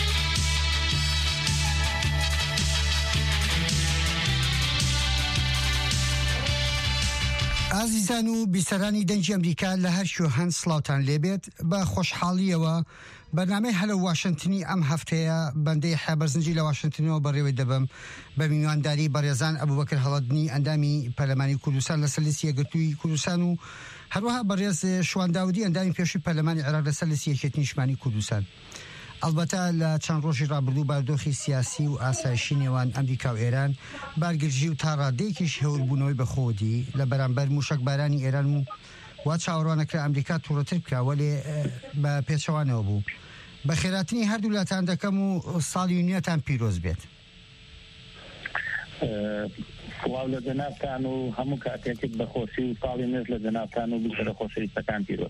S9: عزیزان و بیسەرانی دەنگی ئەمریکا لە هەر شوێن سڵاوتان لێبێت بە خۆشحاڵیەوە بەرنامەی هەلە واشنتنی ئەم هەفتەیە بەندەی حێبەرزنجی لە واشنتنەوە بەڕێوەی دەبم بە میوانداری بەڕێزان ئەبوبەکر هەڵەدنی ئەندامی پەرلەمانی کوردستان لەسەر لیستی یەکگرتووی کوردستان و هەروەها بەڕێز شوان داودی ئەندامی پێشووی پەرلەمانی عێراق لەسەر لیستی یەکێتی نیشتمانی کوردستان البته لە چەند ڕۆژی ڕابردوو بارودۆخی سیاسی و ئاسایشی نێوان ئەمریکا و ئێران بارگرژی و تا ڕادەیەکیش هێوربوونەوەی بەخۆدی لە بەرامبەر موشکبارانی ئێران و وا چاوەڕوانەکرا ئەمریکا تووڕەتر بکاوە لێ بە پێچەوانەوە بوو بە خێراتنی هەردوو لاتان دەکەم و ساڵی نوێتان پیرۆز بێت
S5: سڵاو لە جەنابتان و هەموو کاتێکت بەخۆشی و ساڵی نوێژ لە جەنابتان و بسەرە خۆشەویستەکان پیرۆز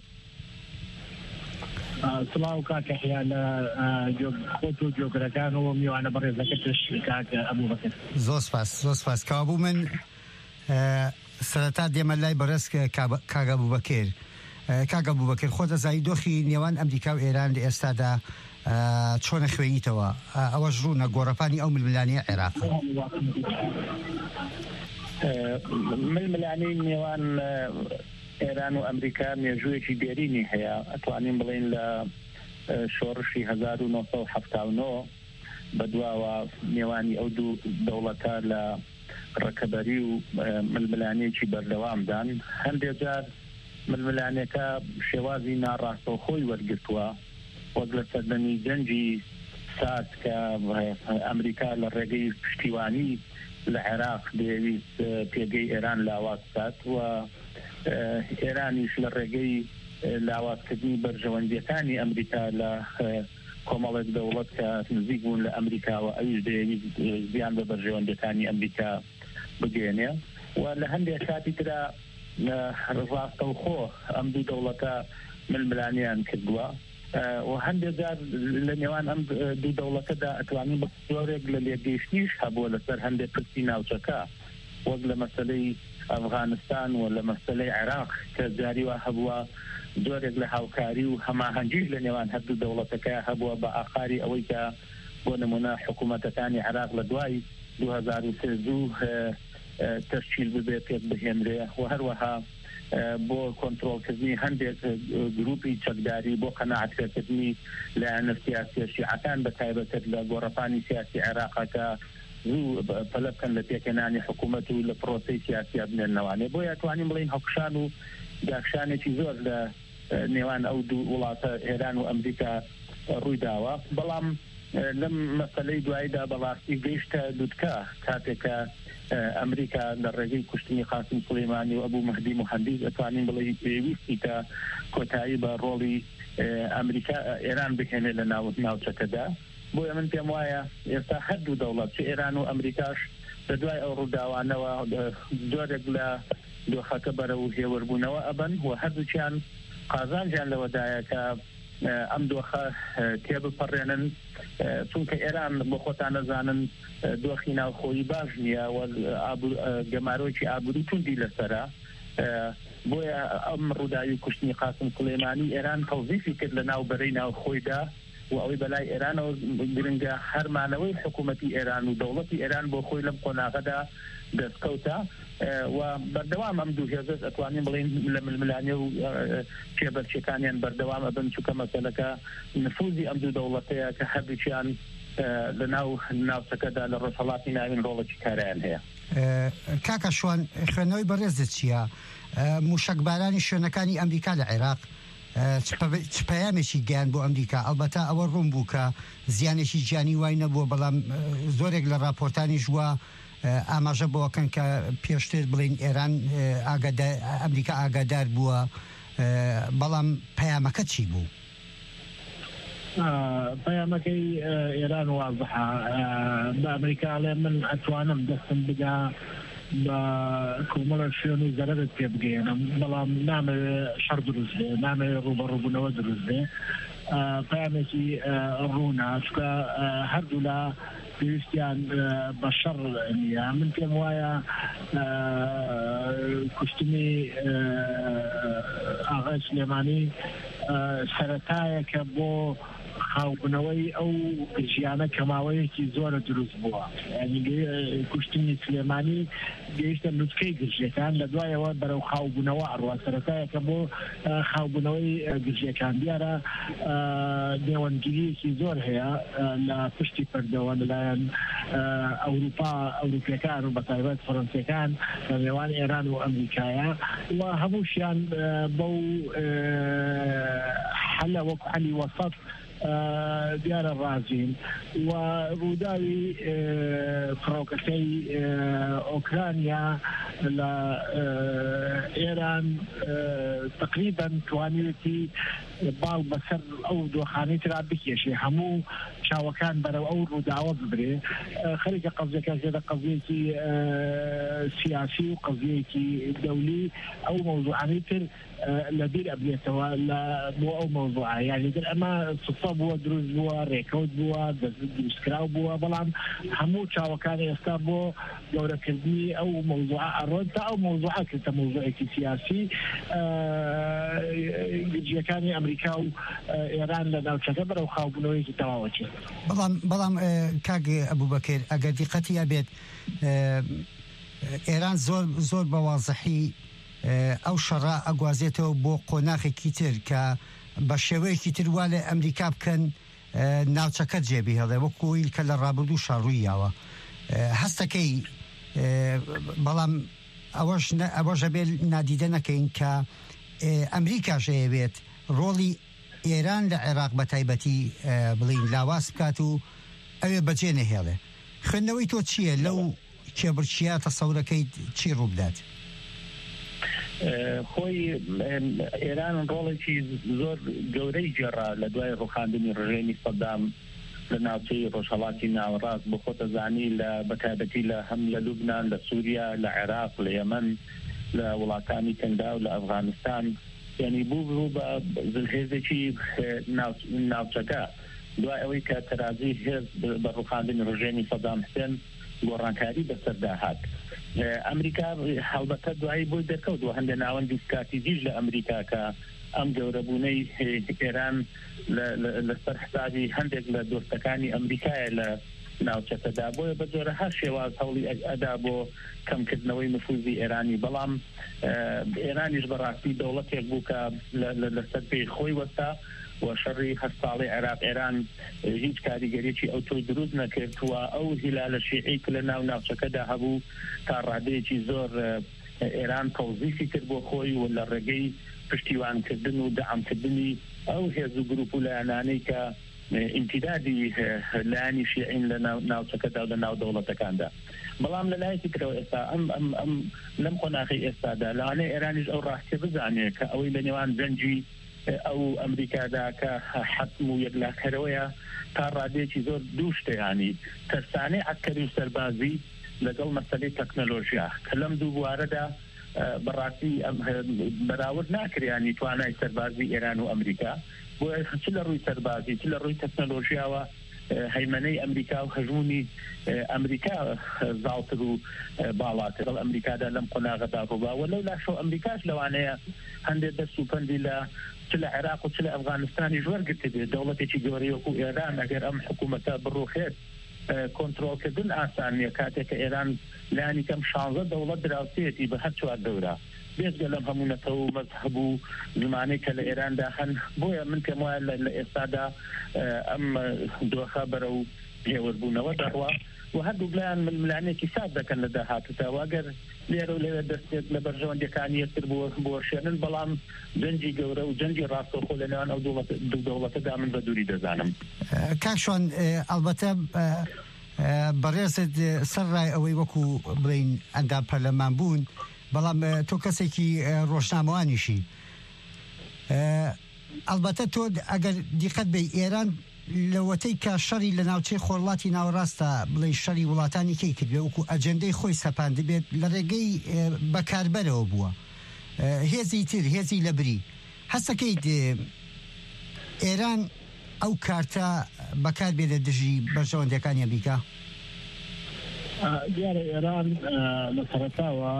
S12: سڵاو کاکە حیانە خۆت و جۆگرەکان و میوانە بەڕێزەکەتش کاکە ئەبوبەکر
S9: زۆر سپاس کابوو من سەرەتا دێمە لای بەڕێز کاگا بوبەکر. کاگا بوبەکر خۆ دەزایی دۆخی نێوان ئەمریکا و ئێران لە ئێستادا چۆنە خوێنیتەوە ئەوەش ڕوونە گۆڕەپانی ئەو ململانەیە عێراق
S5: ململانەی نێوان ئێران و ئەمریکا مێژوویەکی دێرینی هەیە ئەتوانین بڵین لە شۆڕشی 1970 بەدواوە نێوانی ئەو دوو دەوڵەتە لە ڕەکەبەری و ململانەیەکی بەردەوامدان هەندێک جار ململانەکە شێوازی ناڕاستەوخۆی وەرگرتووە وەک لە سەردەمی جەنگی سارد کە ئەمریکا لە ڕێگەی پشتیوانی لە عێراق دەیەویست پێگەی ئێران لاواز بکات و ئێرانیش لە ڕێگەی لاوازکردنی بەرژەوەندیەکانی ئەمریکا لە کۆمەڵێک دەوڵەت کە نزیک بوون لە ئەمریکاوە ئەویش دەیەویست زیان بە بەرژەوەندیەکانی ئەمریکا بگەێنێ و لە هەندێک کاتی ترا ڕاستەوخۆ ئەم دوو دەوڵەتە ململانیان کردووە و هەندێک جار لە نێوان ئەم دوو دەوڵەتەدا ئەتوانین بە زۆرێک لە لێگەیشتنیش هەبووە لەسەر هەندێک پرسی ناوچەکە وەک لە مەسەلەی ئەفغانستان و لە مەسەلەی عێراق کە جاری وا هەبووە زۆرێک لە هاوکاری و هەماهەنگیش لە نێوان هەردوو دەوڵەتەکە هەبووە بە ئاخاری ئەوەی کە بۆ نمونە حکوومەتەکانی عێراق لە دوای 2013 تەشکیل ببێت پێک بهێنرێ و هەروەها بۆ کۆنتڕۆڵکردنی هەندێک گروپی چەکداری بۆ قەناعەتکردنی لایەنە سیاسی شیعەکان بە تایبەت لە گۆڕەپانی سیاسی عێراقەکە زوو پەلە بکەن لە پێکەنانی حکوومەت و لە پرۆسەی سیاسیە بنێنەوانێ بۆ یاتوانین بڵین هەڵکشان و داخشانێکی زۆر لە نێوان ئەو دوو وڵاتە ئێران و ئەمریکا ڕوویداوە بەڵام لەم مەسەلەی دواییدا بەڕاستی گەیشتە دوودکە کاتێکە ئەمریکا لە ڕێگەی کوشتنی قاسم سولەیمانی و ئەبوو مەهدی موحەندیز ئەتوانین بڵێ پێویستی کە کۆتایی بە ڕۆڵی ئەمریکا ئێران بهێنێ لە ناوچەکەدا بۆیە من پێم وایە ئێستا هەردوو دەوڵەت چ ئێران و ئەمریکاش لە دوای ئەو ڕووداوانەوە زۆرێک لە دۆخەکە بەرەو هێوەربوونەوە ئەبن و هەردووچیان قازانجیان لەوەدایە کە ئەم دۆخە تێبپەڕێنن چونکە ئێران بۆ خۆتان نەزانن دۆخی ناوخۆیی باش نییە و گەمارۆکی ئابووری توندی لەسەرە بۆیە ئەم ڕووداوی کوشتنی قاسم سولەیمانی ئێران تەوزیفی کرد لە ناوبەرەی ناوخۆیدا و ئەوەی بەلای ئێرانەوە گرنگە هەرمانەوەی حکوومەتی ئێران و دەوڵەتی ئێران بۆ خۆی لەم قۆناغەدا دەستکەوتە و بەردەوام ئەم دوو هێزت ئەتوانین بڵین لە ململانێ و پێبەرچەکانیان بەردەوام ئەبن چونکە مەسەلەکە نفوزی ئەم دوو دەوڵەتەیە کە هەردووچیان لە ناوچەکەدا لە ڕۆژهەڵاتی ناوین ڕۆڵێکی کاریان هەیە.
S9: کاکە شوان خوێنەوەی بەڕێزت چییە؟ موشکبارانی شوێنەکانی ئەمریکا لە عێراق چ پەیامێکی گیان بۆ ئەمریکا ئەلبەتە ئەوە ڕوون بوو کە زیانێکی گیانی وای نەبووە بەڵام زۆرێک لە راپۆرتانی ژوە ئاماژە بۆکەن کە پێشتر بڵین ئێران ئەمریکا ئاگادار بووە بەڵام پەیامەکە چی بوو؟
S12: پەیامەکەی ئێران وازحە بە ئەمریکا لێ من ئەتوانم دەستم بدا بە کۆمەڵە شوێن و زەرەرت پێ بگەێنم بەڵام نامەوێت شەڕ دروست بێ نامەوێت ڕوبەڕووبوونەوە دروست بێ پەیامێکی ڕوونا چکە هەردوو لە پێویستیان بە شەڕ نییە من پێم وایە کوشتنی ئاغای سلێمانی سەرەتایەکە بۆ خاوبنەوەی ئەو ژیانە کەماوەیەکی زۆرە دروست بووە کوشتنی سلێمانی گەیشتە نوتکەی گرژیەکان لە دوایەوە بەرەو خاوبوونەوە ئەڕوا سەرەتایەکە بۆ خاوبوونەوەی گرژیەکان دیارە نێوەنگیریەکی زۆر هەیە لە پشتی پەردەوە لەلایەن ئەوروپیەکان و بەتایبەت فەڕەنسیەکان لە نێوان ئێران و ئەمریکایە و هەمووشیان بەو حەلە وەکو حەلی وەسەط دیارە ڕازین و ڕووداوی فڕۆکەکەی ئۆکرانیا لە ئێران تقریبا توانێتی باڵ بەسەر ئەو دۆخانەی ترا بکێشێ هەموو چاوەکان بەرەو ئەو ڕووداوە ببرێ خەریکە قەزیەکە زێدە قەزیەکی سیاسی و قەزیەکی دەولی ئەو مۆزوعانەی تر لەبیر ئەبێتەوە بۆ ئەو مۆزوعە یعنی در ئەمە سوفە بووە دروست بووە ڕێکەوت بووە دروستکراو بووە بەڵام هەموو چاوەکانی ئێستا بۆ گەورەکردنی ئەو مۆزوعە ئەڕۆن تا ئەو مۆزوعە کردە مۆزوعێکی سیاسی گرجیەکانی ئەمریکا و ئێران لە ناوچەکە بەرەو خاوبوونەوەیەکی تەواوەتی
S9: بەڵام کاک ئەبوبەکر ئەگەر دیقەتی ئەبێت ئێران زۆر بە واضحی ئەو شەڕە ئەگوازێتەوە بۆ قۆناغێکی تر کە بە شێوەیەکی تر وا لە ئەمریکا بکەن ناوچەکە جێبی هەڵێ وەکوی کە لە ڕابردوو شەڕووییاوە هەستەکەی بەڵام ئەوەش بێت نادیدە نەکەین کە ئەمریکاش ئەوێت ڕۆڵی ئێران لە عێراق بە تایبەتی بڵین لاواز بکات و ئەوێ بەجێ نەهێڵێ خوێندنەوەی تۆ چییە لەو کێبرچیە تەسەورەکەی چی ڕوو بدات؟
S5: خۆی ئێران ڕۆڵێکی زۆر گەورەی جێڕا لە دوای ڕوخاندنی ڕژێمی سەدام لە ناوچەی ڕۆژهەڵاتی ناوەڕاست بۆ خۆتەزانی لە بەتایبەتی لە هەم لە لوبنان لە سووریا لە عێراق لە یەمەن لە وڵاتانی کەندا و لە ئەفغانستان یعنی بوو بە هێزێکی ناوچەکە دوای ئەوەی کە تەرازی هێز بە ڕوخاندنی ڕژێمی سەدام حوسێن گۆڕانکاری بەسەردا هات ئەمریکا هەڵبەتە دوایی بۆی دەرکەوتوە هەندێک ناوەندی استراتیژیش لە ئەمریکا کە ئەم گەورەبوونەی ئێران لەسەر حسابی هەندێک لە دۆستەکانی ئەمریکایە لە ناوچەکەدا بۆیە بە جۆرەها شێواز هەوڵی ئەدا بۆ کەمکردنەوەی نفوذی ئێرانی بەڵام ئێرانیش بەڕاستی دەوڵەتێک بوو کە لەسەر پێی خۆی وەستا و شەڕی هەستاڵی عێراق ئێران هیچ کاریگەریەکی ئەو تۆی دروست نەکردووە ئەو هیلالە شیعی کە لە ناوچەکەدا هەبوو تا ڕادەیەکی زۆر ئێران تەوزیفی کرد بۆ خۆی و لە ڕێگەی پشتیوانکردن و دەعامکردنی ئەو هێز و گروپ و لایەنانەی کە ئیمتیدادی لایانی شیعین لە ناوچەکەدا و لە ناو دەوڵەتەکاندا بەڵام لە لایەکی ترەوە ئێستا ئەم لەم قۆناغی ئێستادا لەوانەیە ئێرانیش ئەو ڕاستیە بزانێت کە ئەوەی لە نێوان جەنجی ئەو ئەمریکادا کە حەتم و یەکلاکەرەوەیە تا ڕادەیەکی زۆر دوو شتەیانی تەرسانەی عەسکەری و سەربازی لەگەڵ مەسەلەی تەکنۆلۆژیا کە لەم دوو بوارەدا بەڕاستی بەراورد ناکریانی توانای سەربازی ئێران و ئەمریکا بۆ چ لە ڕووی سەربازی چ لە ڕووی تەکنۆلۆژیاوە هەیمەنەی ئەمریکا و هەژمونی ئەمریکا زاڵتر و باڵاتر لەڵ ئەمریکادا لەم قۆناغەدا ڕووباوە لەو لاشەو ئەمریکاش لەوانەیە هەندێک دەست و پەندی لە چ لە عێراق و چ لە ئەفغانستانی ژوەرگرتێ بێت دەوڵەتێکی گەورەی وەکو ئێران ئەگەر ئەم حکوومەتە بڕوخێت کۆنتڕۆڵکردن ئاسان نییە کاتێک کە ئێران لانی کەم 16 دەوڵەت دراوسێتی بە هەر چوار دەورە بێزگە لەم هەموونەتەوە و مەذهب و زمانەی کە لە ئێراندا هەن بۆیە من پێم وایە لە ئێستادا ئەم دۆخە بەرەو هێوەربوونەوە دەڕوا و هەردوو لایەن ململانێکی سات دەکەن لە داهاتوودا واگەر لێرە و لێرە دەستێت لە بەرژەوەندەکانی یەکتر بۆ شوێنن بەڵام جەنجی گەورە و جەنجی ڕاستەوخۆ لە نێوان ئەو دوو دەوڵەتەدا من بە دووری دەزانم.
S9: کاکشۆن ئەلبەتە بەڕێزت سەرڕای ئەوەی وەکو بڵین ئەندام پەرلەمان بوون بەڵام تۆ کەسێکی ڕۆژنامەوانیشی ئەلبەتە تۆ ئەگەر دیقەت بێ ئێران لەوەتەی کە شەڕی لە ناوچەی خۆرڵاتی ناوەڕاستە بڵێ شەڕی وڵاتانی کەی کردێ وەکو ئەجەندەی خۆی سەپاند بێت لە ڕێگەی بەکاربەرەوە بووە هێزی تر هێزی لە بری هەستەکەیت ئێران ئەو کارتە بەکار بێ لە دژی بەرژەوەندەکانی ئەمریکا؟
S12: دیارە ئێران لە سەرەتاوە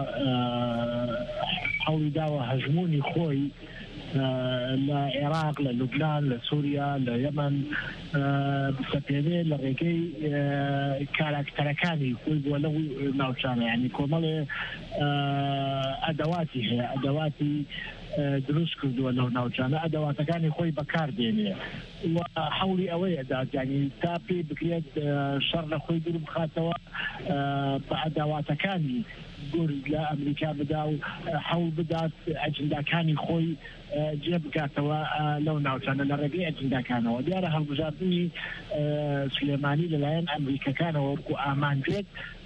S12: هەوڵی داوە هەژمونی خۆی لە عێراق لە لوبنان لە سووریا لە یەمەن بسەپێنێ لە ڕێگەی کاراکتەرەکانی خۆی بووە لەو ناوچانە یعنی کۆمەڵێ ئەدەواتی هەیە ئەدەواتی دروست کردووە لەو ناوچانە ئەدەواتەکانی خۆی بەکار دێنێ و حوڵی ئەوەیە داگانی تا پێی بکرێت شەڕ لە خۆی دوور بخاتەوە بە ئەدەواتەکانی گورز لە ئەمریکا بدا و حوڵ بدات ئەجنداکانی خۆی جێ بکاتەوە لەو ناوچانە لە ڕێگەی ئەجنداکانەوە دیارە هەڵبژاردننی سلێمانی لەلایەن ئەمریکەکانەوە وەکو ئامانجێت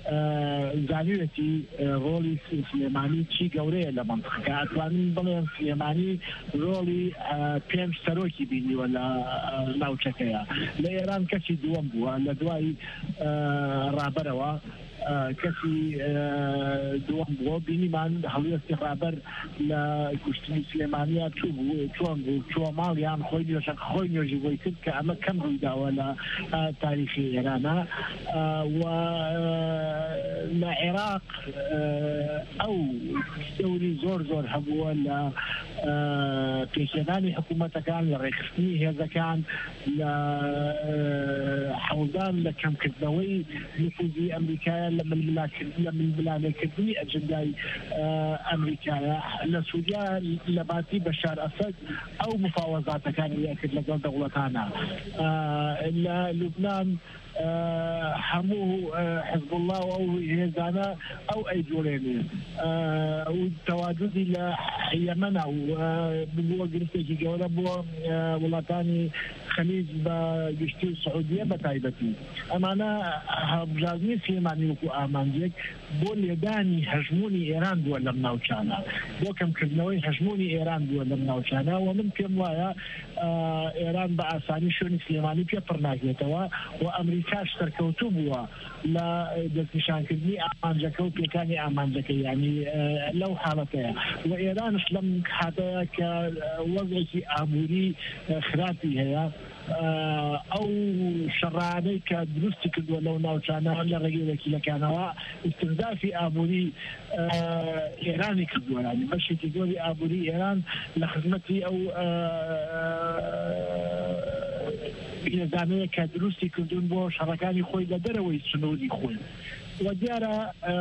S12: زانوێتی ڕۆلی سلێمانی چی گەورەیە لە منطقەکە ئەتوانین بڵێن سلێمانی ڕۆلی پێنج سەرۆکی بینیوە لە ناوچەکەیە لە ئێران کەسی دووەم بووە لە دوای ڕابەرەوە کەسی دووەم بووە بینیمان هەڵوێستی ڕابەر لە کوشتنی سلێمانیا چۆن بوو چوە ماڵیان خۆی نوێژی بۆی کرد کە ئەمە کەم ڕوویداوە لە تاریخی ئێرانە و لە عێراق ئەو دەوری زۆر هەبووە لە پێشێنانی حکوومەتەکان لە ڕێکخستنی هێزەکان لە حەوزان لە کەمکردنەوەی نفوذی ئەمریکایە لە ململانێکردنی ئەجندای ئەمریکایە لە سووریا لە باتی بەشار ئەسەد ئەو مفاوەزاتەکانی کرد لەگەڵ دەوڵەتانە لە لوبنان هەموو حزب الله و ئەو هێزانە ئەو ئەیجوڵێنێ و تەواجودی لە یەمەنە و بووە گرفتێکی گەورە بووە وڵاتانی خەلیج بە گشتی و سعودیە بە تایبەتی ئەمانە هەڵبژاردننی سلێمانی وەکو ئامانجێک بۆ لێدانی هەژمونی ئێران بووە لەم ناوچانە بۆ کەمکردنەوەی هەژمونی ئێران بووە لەم ناوچانە و من پێم وایە ئێران بە ئاسانی شوێنی سلێمانی پێپڕ ناکرێتەوە و ئەمریکاش سەرکەوتوو بووە لە دەستنیشانکردنی ئامانجەکە و پێکانی ئامانجەکە یعنی لەو حاڵەتەیە و ئێرانش لەم کاتەیە کە وەزێکی ئابووری خراپی هەیە ئەو شەڕانەی کە دروستی کردووە لەو ناوچانە لە ڕێگەی وەکیلەکانەوە استنزافی ئابووری ئێرانی کردووە ینی بەشێکی زۆری ئابووری ئێران لە خزمەتی ئەو نظامەیە کە دروستی کردوون بۆ شەڕەکانی خۆی لە دەرەوەی سنووری خۆی و دیارە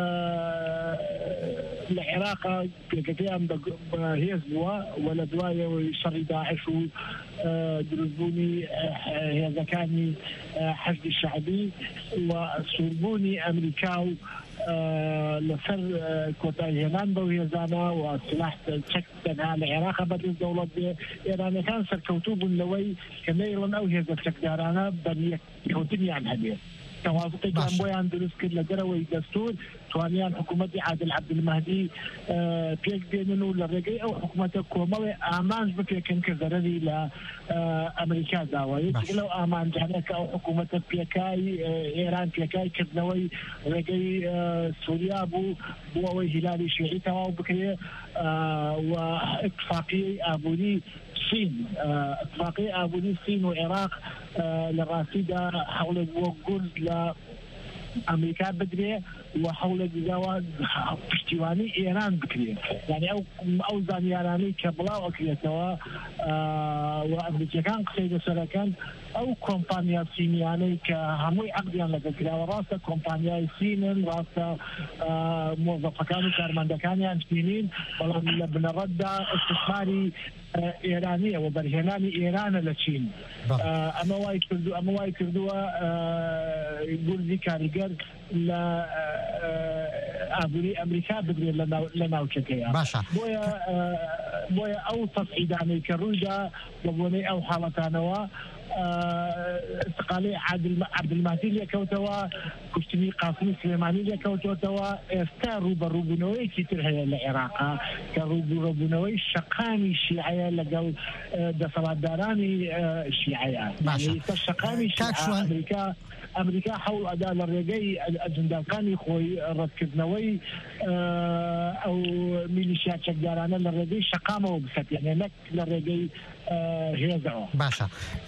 S12: لە عێراقا پێکەکەیان بەهێز بووە و لە دوایەوەی شەڕی داعش و دروستبوونی هێزەکانی حەشدی شەعبی و سووربوونی ئەمریکا و لەسەر کۆتایهێنان بەو هێزانە و سلاح چەک تەنها لە عێراقا بەدەست دەوڵەت بێ ئێرانەکان سەرکەوتوو بوون لەوەی کە نەیڵن ئەو هێزە چەکدارانە بەریەکەوتنیان هەبێ توازقێکیان بۆیان دروست کرد لە دەرەوەی دەستور توانیان حکوومەتی عادل عەبدولمەهدی پێک بێنن و لە ڕێگەی ئەو حکوومەتە کۆمەڵێ ئامانج بپێکن کە زەرەری لە ئەمریکا داوە یەکێک لەو ئامانجانە کە ئەو حکوومەتە پێکای ئێران پێکای کردنەوەی ڕێگەی سووریا بوو بۆ ئەوەی هیلالی شیعی تەواو بکرێ و اتفاقیەی ئابووری سین اتفاقی ئابووری سین و عێراق لە ڕاستیدا حەوڵێک بۆ گورد لە ئەمریکا بدرێ و حەوڵێک داوە پشتیوانی ئێران بکرێ یعنی ئەو زانیارانەی کە بڵاو ئەکرێتەوە و ئەمریکیەکان قسەی لەسەرەکەن ئەو کۆمپانیا سینیانەی کە هەمووی عەقدیان لەگەڵکراوە ڕاستە کۆمپانیای سینن ڕاستە مۆزەفەکان و کارمەندەکانیان سینین بەڵام لە بنەڕەتدا استثماری ئێرانیە و بەرهێنانی ئێرانە لە چین ئەمە وای کردووە گوردی کاریگەر لە ئابووری ئەمریکا بگرێت لە ناوچەکەیە بۆیە ئەو تەسعیدانەی کە ڕوویدا بە بۆنەی ئەو حاڵەتانەوە استقالی عەبدولمەهدی لێکەوتەوە کوشتنی قاسمی سلێمانی لێکەوتەوە ئێستا ڕوبەڕووبوونەوەیەکی تر هەیە لە عێراقا کە ڕوبەڕووبوونەوەی شەقامی شیعەیە لەگەڵ دەسەڵاتدارانی شیعەیە شەقامی ئەمریکا حەوڵ ئەدا لە ڕێگەی ئەجنداکانی خۆی ڕەتکردنەوەی ئەو میلیشیا چەکدارانە لە ڕێگەی شەقامەوە بسەتێنێ نەک لە ڕێگەی هێزەوە.
S9: باشە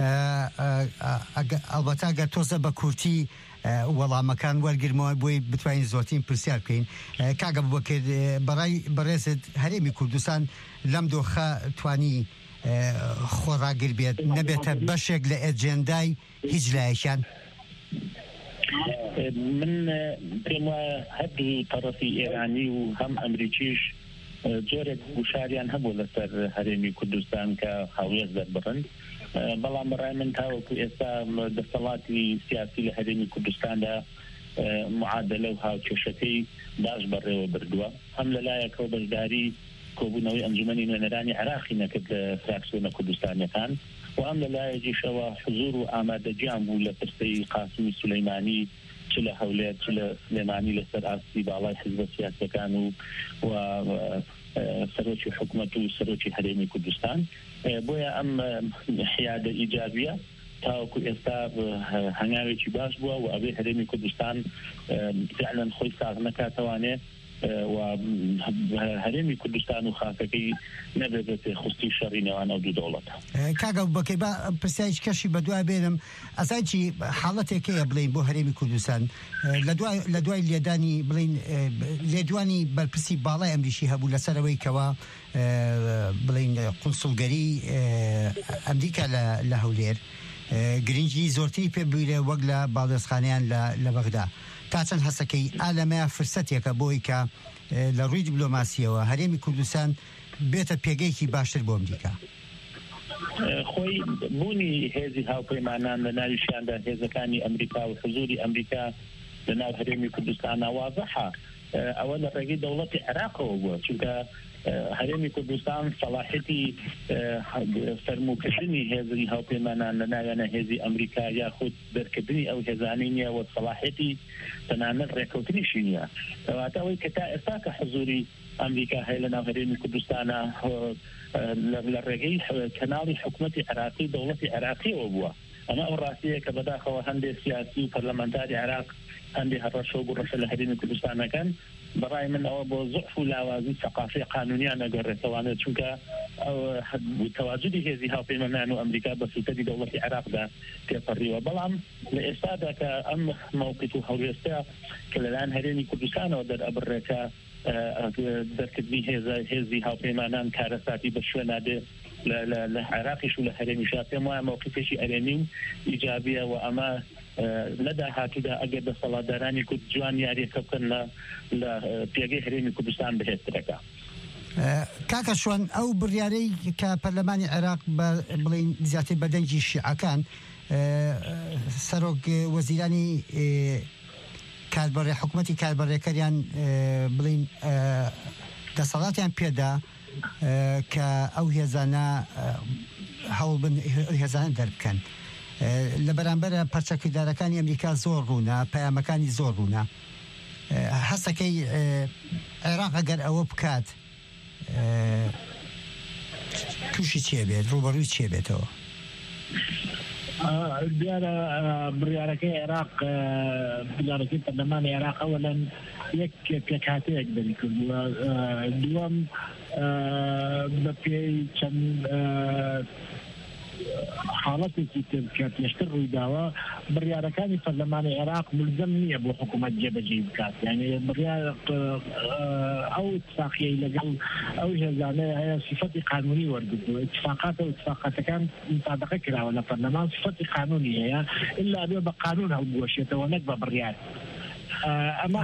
S9: ئەڵبەتە ئەگەر تۆزە بە کورتی وەڵامەکان وەرگرمەوە بۆی بتوانین زۆرترین پرسیار بکەین کاگە بووکرد بەڕێزت هەرێمی کوردستان لەم دۆخە توانی خۆڕاگر بێت نەبێتە بەشێک لە ئەجێندای هیچ لایەکیان.
S15: من پێم وایە هەردوو تەرەفی ئێرانی و هەم ئەمریکیش جۆرێک وشاریان هەبوو لەسەر هەرێمی کوردستان کە هاوڵێز دەربڕن بەڵام بەڕای من تاوەکو ئێستا دەسەڵاتی سیاسی لە هەرێمی کوردستاندا معادلە و هاوکێشەکەی باش بەڕێوە بردووە هەم لەلایەکەوە بەشداری کۆبوونەوەی ئەنجومەنی نوێنەرانی عێراقی نەکرد لە فراکسیۆنە کوردستانیەکان و ئەم لەلایەکیشەوە حزور و ئامادەجیان بوو لە پرسەی قاسمی سولەیمانی چ لە هەولێر چ لە سلێمانی لەسەر ئاستی باڵای حزب سیاسەکان و سەرۆکی حکوومەت و سەرۆکی هەرێمی کوردستان بۆیە ئەم حیادە ئیجابیە تاوەکو ئێستا هەنگاوێکی باش بووە و ئەبێ هەرێمی کوردستان فعلا خۆی ساغ نەکاتەوانێ و هەرێمی کوردستان و خاکەکەی نەبێت خوستی شەڕی نێوان ئەو دوو دەوڵەتە.
S9: کاگە بەکەی با پرسیارێکی کەشی بە دوای بێنم ئەزانکی حاڵەتێکەیە بڵین بۆ هەرێمی کوردستان لە دوای لێدانی بڵین لێدوانی بەرپرسی باڵای ئەمریشی هەبوو لەسەرەوەی کەوا بڵین قونسڵگەری ئەمریکا لە هەولێر گرنگی زۆرتری پێ بوویرە وەک لە باڵدەستخانەیان لە بەغدا تا چەند هەسەکەی ئالەمەیە فرسەتێکە بۆی کە لە ڕووی دیبلۆماسیەوە هەرێمی کوردستان بێتە پێگەیەکی باشتر بۆ ئەمریکا.
S15: خۆی بوونی هێزی هاوپەیمانان لە ناویشیاندا هێزەکانی ئەمریکا و حزوری ئەمریکا لە ناو هەرێمی کوردستان واضحە ئەوە لە ڕێگەی دەوڵەتی عێراقەوە بووە چونکە هەرێمی کوردستان سەلاحیەتی فەرموکردنی هێزی هاوپەیمانان لە ناویانە هێزی ئەمریکا یاخود دەرکردنی ئەو هێزانەی نییە و سەلاحیەتی تەنانەت ڕێکەوتنیشی نییە کەواتە ئەوەی کە تا ئێستا کە حزوری ئەمریکا هەیە لە ناو هەرێمی کوردستانە لە ڕێگەی کەناڵی حکوومەتی عێراقی دەوڵەتی عێراقیەوە بووە ئەمە ئەو ڕاستیەیە کە بەداخەوە هەندێک سیاسی و پەرلەمانتاری عێراق هەندێک هەڕەشە و گوڕەشە لە هەرێمی کوردستانەکەن بەڕای من ئەوە بۆ زوعف و لاوازی سەقافی قانونیان ئەگەڕێتەوانێت چونکە تەواجدی هێزی هاوپەیمانان و ئەمریکا بە سوتەتی دەوڵەتی عێراقدا تێپەڕیوە بەڵام لە ئێستادا کە ئەم موقف و هەڵوێستە کە لەلایەن هەرێمی کوردستانەوە دەرئەبڕێکە دەرکردنی هێزی هاوپەیمانان کارەساتی بە شوێنادێ لە عێراقیش و لە هەرێمیشا پێم وایە موقفێکی ئەرێنی و ئیجابیە و ئەمە لەدا هاتوودا ئەگەر دەسەڵاتدارانی کورد جوان یاریەکە بکەن لە پێگەی هەرێمی کوردستان بەهێزترەکە.
S9: کاکە شوان ئەو بڕیارەی کە پەرلەمانی عێراق بڵین زیاتر بەدەنگی شیعەکان سەرۆک وەزیرانی کاربڕێ حکوومەتی کاربڕێکەریان بڵین دەسەڵاتیان پێدا کە ئەو هێزانە هەوڵ بن هێزانە دەربکەن لە بەرامبەرە پەرچەکردارەکانی ئەمریکا زۆر ڕوونە پەیامەکانی زۆر ڕوونە هەستەکەی عێراق ئەگەر ئەوە بکات تووشی چێ بێت ڕوبەڕووی چێ بێتەوە
S12: دیارە بڕیارەکەی عێراق بڕیارەکەی پەرلەمانی عێراق ئەوەلەن یەک پێکهاتەیەک دەری کردووە دووەم بە پێی چەند حاڵەتێکی کە پێشتر ڕووی داوە بڕیارەکانی پەرلەمانی عێراق ملزم نییە بۆ حکوومەت جێبەجێ بکات یعنی بڕیار ئەو اتفاقیەی لەگەڵ ئەو هێزانەیە هەیە صفەتی قانونی وەرگرتووە اتفاقات و اتفاقەتەکان مطابقە کراوە لە پەرلەمان صفەتی قانونی هەیە ئللا بێ بە قانون هەڵبوەشێتەوە نەک بە بڕیار ئەمە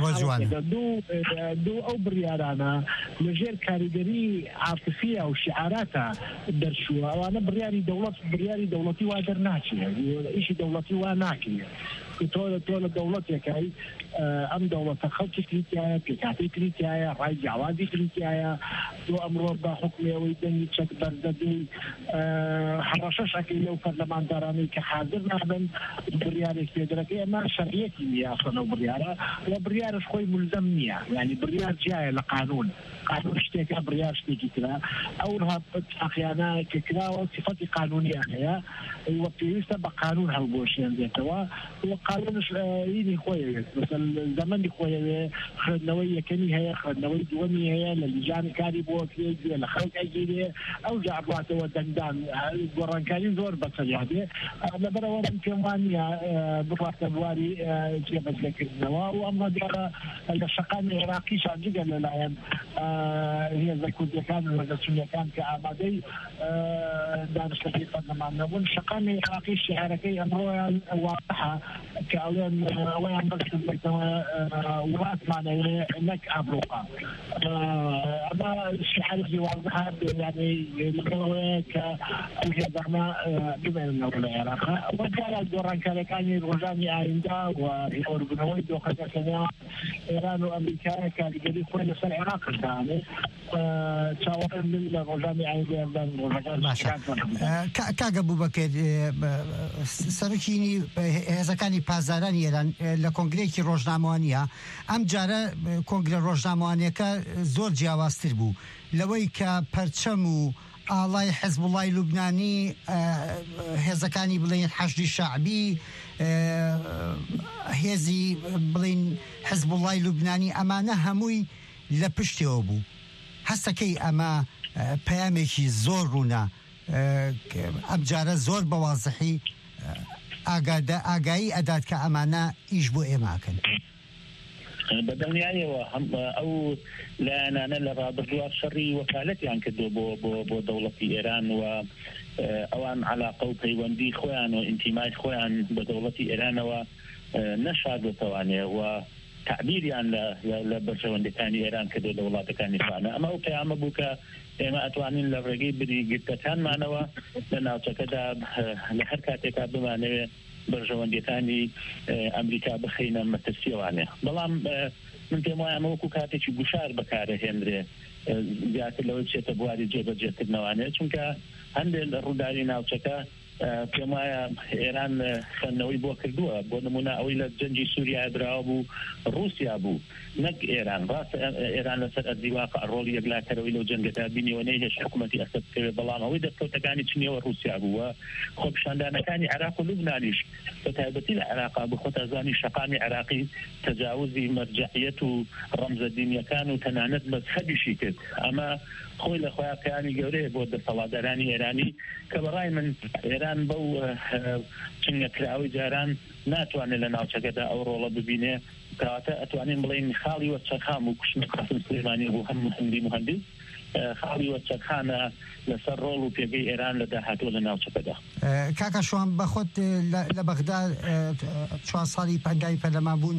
S12: دوو ئەو بڕیارانە لەژێر کاریگەری عاتفیە و شعاراتە دەرچووە ئەوانە بڕیاری دەوڵەتی وا دەرناچێت ئیشی دەوڵەتی وا ناکرێت تۆ لە دەوڵەتێکای ئەم دەوڵەتە خەڵکی کریتایە پێکاتی کریتایە ڕای جیاوازی کریتایە تۆ ئەمڕۆ بە حکومەوەی دەنگی چەک بەردەدەی هەڕەشەشەکەی لەو پەرلەمانتارانەی کە حاضر نابن بڕیارێک پێدرەکەی ئەمە شەرعیەتی نییە ئەسڵەو بڕیارە و بڕیارش خۆی ملزم نییە یعنی بڕیار جایە لە قانون شتێکە بڕیار شتێکی کرا ئەو اتفاقیانە کە کراوە صفەتی قانونیان هەیە وە پێویستە بە قانون هەڵبۆشێنرێتەوە قانونش یعنی خۆیەوێت زەمەندی خۆیەوێ خوێندنەوەی یەکەمی هەیە خوێندنەوەی دووەمی هەیە لە لیژانی کاری بۆ کرێ لە خەڵک ئەگیرێ ئەو جاباتەوە دەنگدان گۆڕانکاری زۆر بەسەریادێ لەبەرەوە من پێم وانە بڕاتە بواری جێبەجێکردنەوە و ئەمە دیارە لە شەقامی عێراقیشان جگە لەلایەن هێزە کوردیەکان و وەرگەچوونیەکان کە ئامادەی دانیشتەکەی پەرلەمان نەبوون شەقامی عێراقی شیعارەکەی ئەمڕۆیان واضحە کە ئەوێن ئەوەیان بەرکردێتەوە وڵاتمانەوێ نەک ئابرۆقا ئەمە شیعارێکی واضحە یعنی لەگەڵەوەیە کە ئەو هێزانە بمێننەوە لە عێراقا وە دیارە گۆڕانکاریەکانی ڕۆژانی ئایندا و هێوەربوونەوەی دۆخەکەنەوە ئێران و ئەمریکای کاریگەری خۆی لەسەر عێراقش دانێ چاوەڕێن من لە ڕۆژانی ئایندا کاگە بوو بەکرد سەرۆکی هێزەکانی
S9: پازارانی ئێران لە کۆنگرەیەکی ڕۆژنامەوانیە ئەم جارە کۆنگرە ڕۆژنامەوانیەکە زۆر جیاوازتر بوو لەوەی کە پەرچەم و ئاڵای حیزبوڵای لوبنانی هێزەکانی بڵین حەشدی شەعبی هێزی بڵین حیزبوڵای لوبنانی ئەمانە هەمووی لە پشتەوە بوو هەستەکەی ئەمە پەیامێکی زۆر ڕوونا ئەم جارە زۆر بەوازحی ئاگایی ئەدات کە ئەمانە ئیش بۆ ئێماکەن
S15: بەدڵنیایەوە ئەو لایەنانە لە ڕابردووە شەڕی وەکالەتیان کردو بۆ دەوڵەتی ئێران و ئەوان علاقە و پەیوەندی خۆیان و ئینتیمای خۆیان بە دەوڵەتی ئێرانەوە نەشاردوتەوانێ و تعبیریان لە بەرژەوەندەکانی ئێران کردو لە وڵاتەکانی خانە ئەمە ئەو پەیامە بوو کە ئێمە ئەتوانین لە ڕێگەی بریگرتەکانمانەوە لە ناوچەکەدا لە هەر کاتێکا بمانەوێت بەرژەوەندەکانی ئەمریکا بخینە مەترسیەوانێ بەڵام من پێم وایە ئەمە وەکو کاتێکی گوشار بەکارەهێنرێ زیاتر لەوەی بچێتە بواری جێبەجێکردنەوانێ چونکە هەندێک لە ڕووداوی ناوچەکە پێم وایە ئێران خوێندنەوەی بۆ کردووە بۆ نمونە ئەوەی لە جەنگی سووریا دراوە بوو رووسیا بوو نەک ئێران ڕاست ئێران لەسەر ئەردیواقع ڕۆڵی یەکلاتەرەوەی لەو جەنگەدا بینیوە نەیهێش حکوومەتی ئەسەد بکەوێت بەڵام ئەوەی دەستکەوتەکانی چنیەوە رووسیا بووە خۆپیشاندانەکانی عێراق و لوبنانیش بە تایبەتی لە عێراقا بخۆتە زانی شەقامی عێراقی تەجاوزی مەرجەعیەت و ڕەمزە دینیەکان و تەنانەت مەذهەبیشی کرد ئەمە خۆی لە خۆیان پەیامی گەورەیە بۆ دەسەڵاتدارانی ئێرانی کە بەڕای من ئێران بەو چنگەکراوی جاران ناتوانێت لە ناوچەکەدا ئەو ڕۆڵە ببینێ کەواتە ئەتوانین بڵین خاڵی وەچەرخان و کوشتنی قاسم سلێمانی بوو هەم هەندی مهندس خاڵی وەچەرخانە لەسەر ڕۆڵ و پێگەی ئێران لە داهاتوە لە ناوچەکەدا
S9: کاکە شوان بەخۆت لە بەغدا 4 ساڵی پەنگاوی پەرلەمان بوون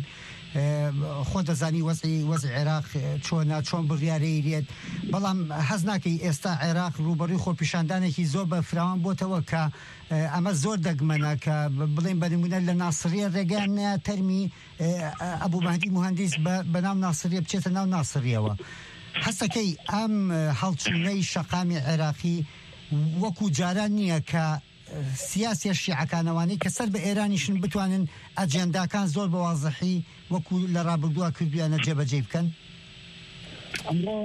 S9: خۆ دەزانی وەزعی عێراق چۆن بڕیارەی رێت بەڵام حەز ناکەی ئێستا عێراق ڕوبەڕووی خۆپیشاندانێکی زۆر بە فراوان بۆتەوە کە ئەمە زۆر دەگمەنە کە بڵێن بەنمونە لە ناسریە ڕێگەیان تەرمی ئەبوو مەهدی موهەندیس بە ناو ناسریە بچێتە ناو ناسریەوە هەستەکەی ئەم هەڵچوونەی شەقامی عێراقی وەکو جاران نییە کە سیاسیە شیعەکانەوانی کە سەر بە ئێرانیشن بتوانن ئەجێنداکان زۆر بەوازحی وەکو لە ڕابردووە کردویانە جێبەجێ بکەن
S12: ئەمڕۆ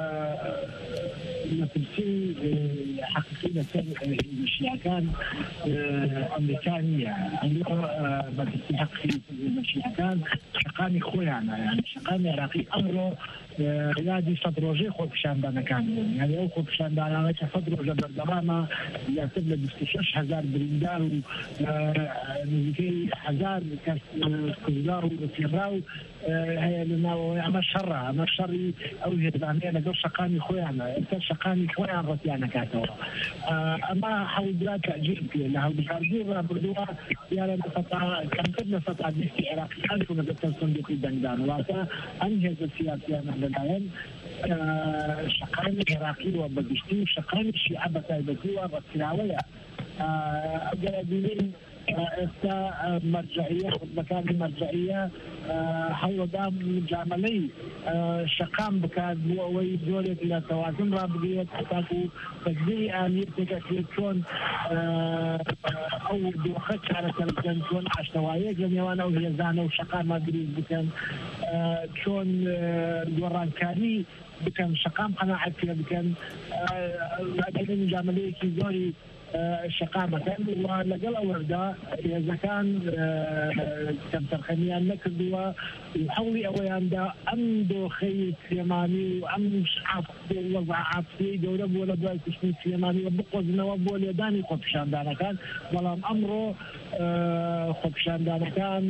S12: مەترسی حەقیقی لەسەر شیعەکان ئەمریکا نییە ئەمڕۆ مەترسی حەقیقی شیعەکان شەقامی خۆیانە یعنی شەقامی عێراقی ئەمڕۆ یادی 100 ڕۆژەی خۆپیشاندانەکان بوون یعنی ئەو خۆپیشاندانانە کە 100 ڕۆژە بەردەوامە یاتر لە 26,000 بریندار و نزیکەی 1000 کەس کوژرا و فێڕاو هەیە لەناوەوەی ئەمە شەڕە ئەمە شەڕی ئەو هێزانەیە لەگەڵ شەقامی خۆیانە ئێستا شەقامی خۆیان ڕەتیان نەکاتەوە ئەمە هەوڵدرا تەعجیل کرد لە هەولبژاردووی ڕابردووە دیارە کەمتر لە 120 عێراقیان کۆنەگەتە سندوقی دەنگدان واتە ئەم هێزە سیاسیانە لەلایەن شەقامی عێراقی و بەگشتی و شەقامی شیعە بە تایبەتی و ڕەتکراوەیە ئەگەر بینین ئێستا مەرجعیە خودبەکانی مەرجعیە هەوڵەدام جامەلەی شەقام بکات بۆ ئەوەی زۆرێک لە تەوازن ڕابگرێت تاکو تەکبیری ئامیر تێکەکرێت چۆن ئەو دۆخە چارەسەر بکەن چۆن ئاشتەوایەک لە نێوان ئەو هێزانە و شەقامە دروست بکەن چۆن گۆڕانکاری بکەن شەقام قەناعەت پێ بکەن جامەلەیەکی زۆری شەقامەکەن و لەگەڵ ئەوەدا هێزەکان کەمتەرخەمیان نەکردووە هەوڵی ئەوەیاندا ئەم دۆخەی سلێمانی و ئەم وەزع عاتفی گەورە بووە لە دوای کوشتنی سلێمانی و بقۆزنەوە بۆ لێدانی خۆپیشاندانەکان بەڵام ئەمڕۆ خۆپیشاندانەکان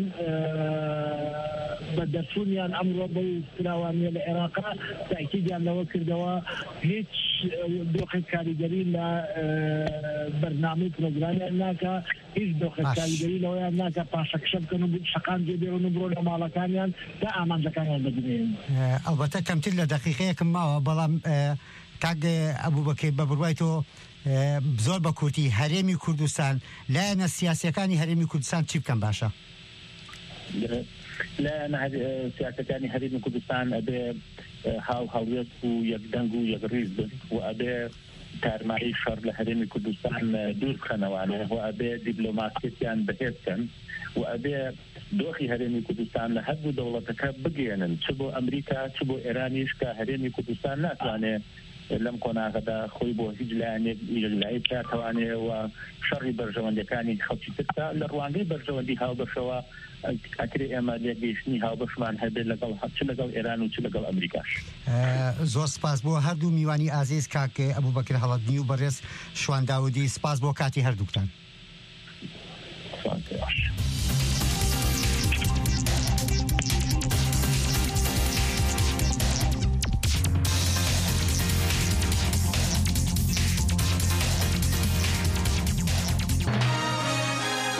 S12: بە دەرچوونیان ئەمڕۆ بەو فراوانیە لە عێراقا تاکیدیان لەوە کردەوە هیچ دۆخی کاریگەری لە بەرنامەی پرۆگرامیان ناکە هیچ دۆخی کاریگەری لەوەیان ناکە پاشەکشە بکەن و شەقام جێبێرن و بڕۆ لە ماڵەکانیان تا ئامانجەکانیان بگرێن
S9: ئەلبەتە کەمتر لە دەقیقەیەکم ماوە بەڵام کاک ئەبوبەکر بە بڕوای تۆ زۆر بە کورتی هەرێمی کوردستان لایەنە سیاسیەکانی هەرێمی کوردستان چی بکەن باشە؟
S15: لایەنە سیاسەکانی هەرێمی کوردستان ئەبێ هاوهەڵیەت و یەکدەنگ و یەکڕیز بن و ئەبێ تارمایی شەڕ لە هەرێمی کوردستان دوور بخەنەوانێ و ئەبێ دیبلۆماسیەتیان بەهێزکەن و ئەبێ دۆخی هەرێمی کوردستان لە هەردوو دەوڵەتەکە بگێنن چ بۆ ئەمریکا چ بۆ ئێرانیش کە هەرێمی کوردستان ناتوانێت لەم کۆناغەدا خۆی بۆ هیچ لایەنێک لای بکاتوانێ و شەڕی بەرژەوەندەکانی خەڵکی ترکا لە ڕوانگەی بەرژەوەندی هاوبەشەوە ئەکرێ ئێمە لێگەیشتنی هاوبەشمان هەبێت لەگەڵ چ لەگەڵ ئێران و چ لەگەڵ ئەمریکاش.
S9: زۆر سپاس بۆ هەردوو میوانی ئازیز کاکێ ئەبوبەکر هەڵەدنی و بەڕێز شوان داودی، سپاس بۆ کاتی هەردووکتان.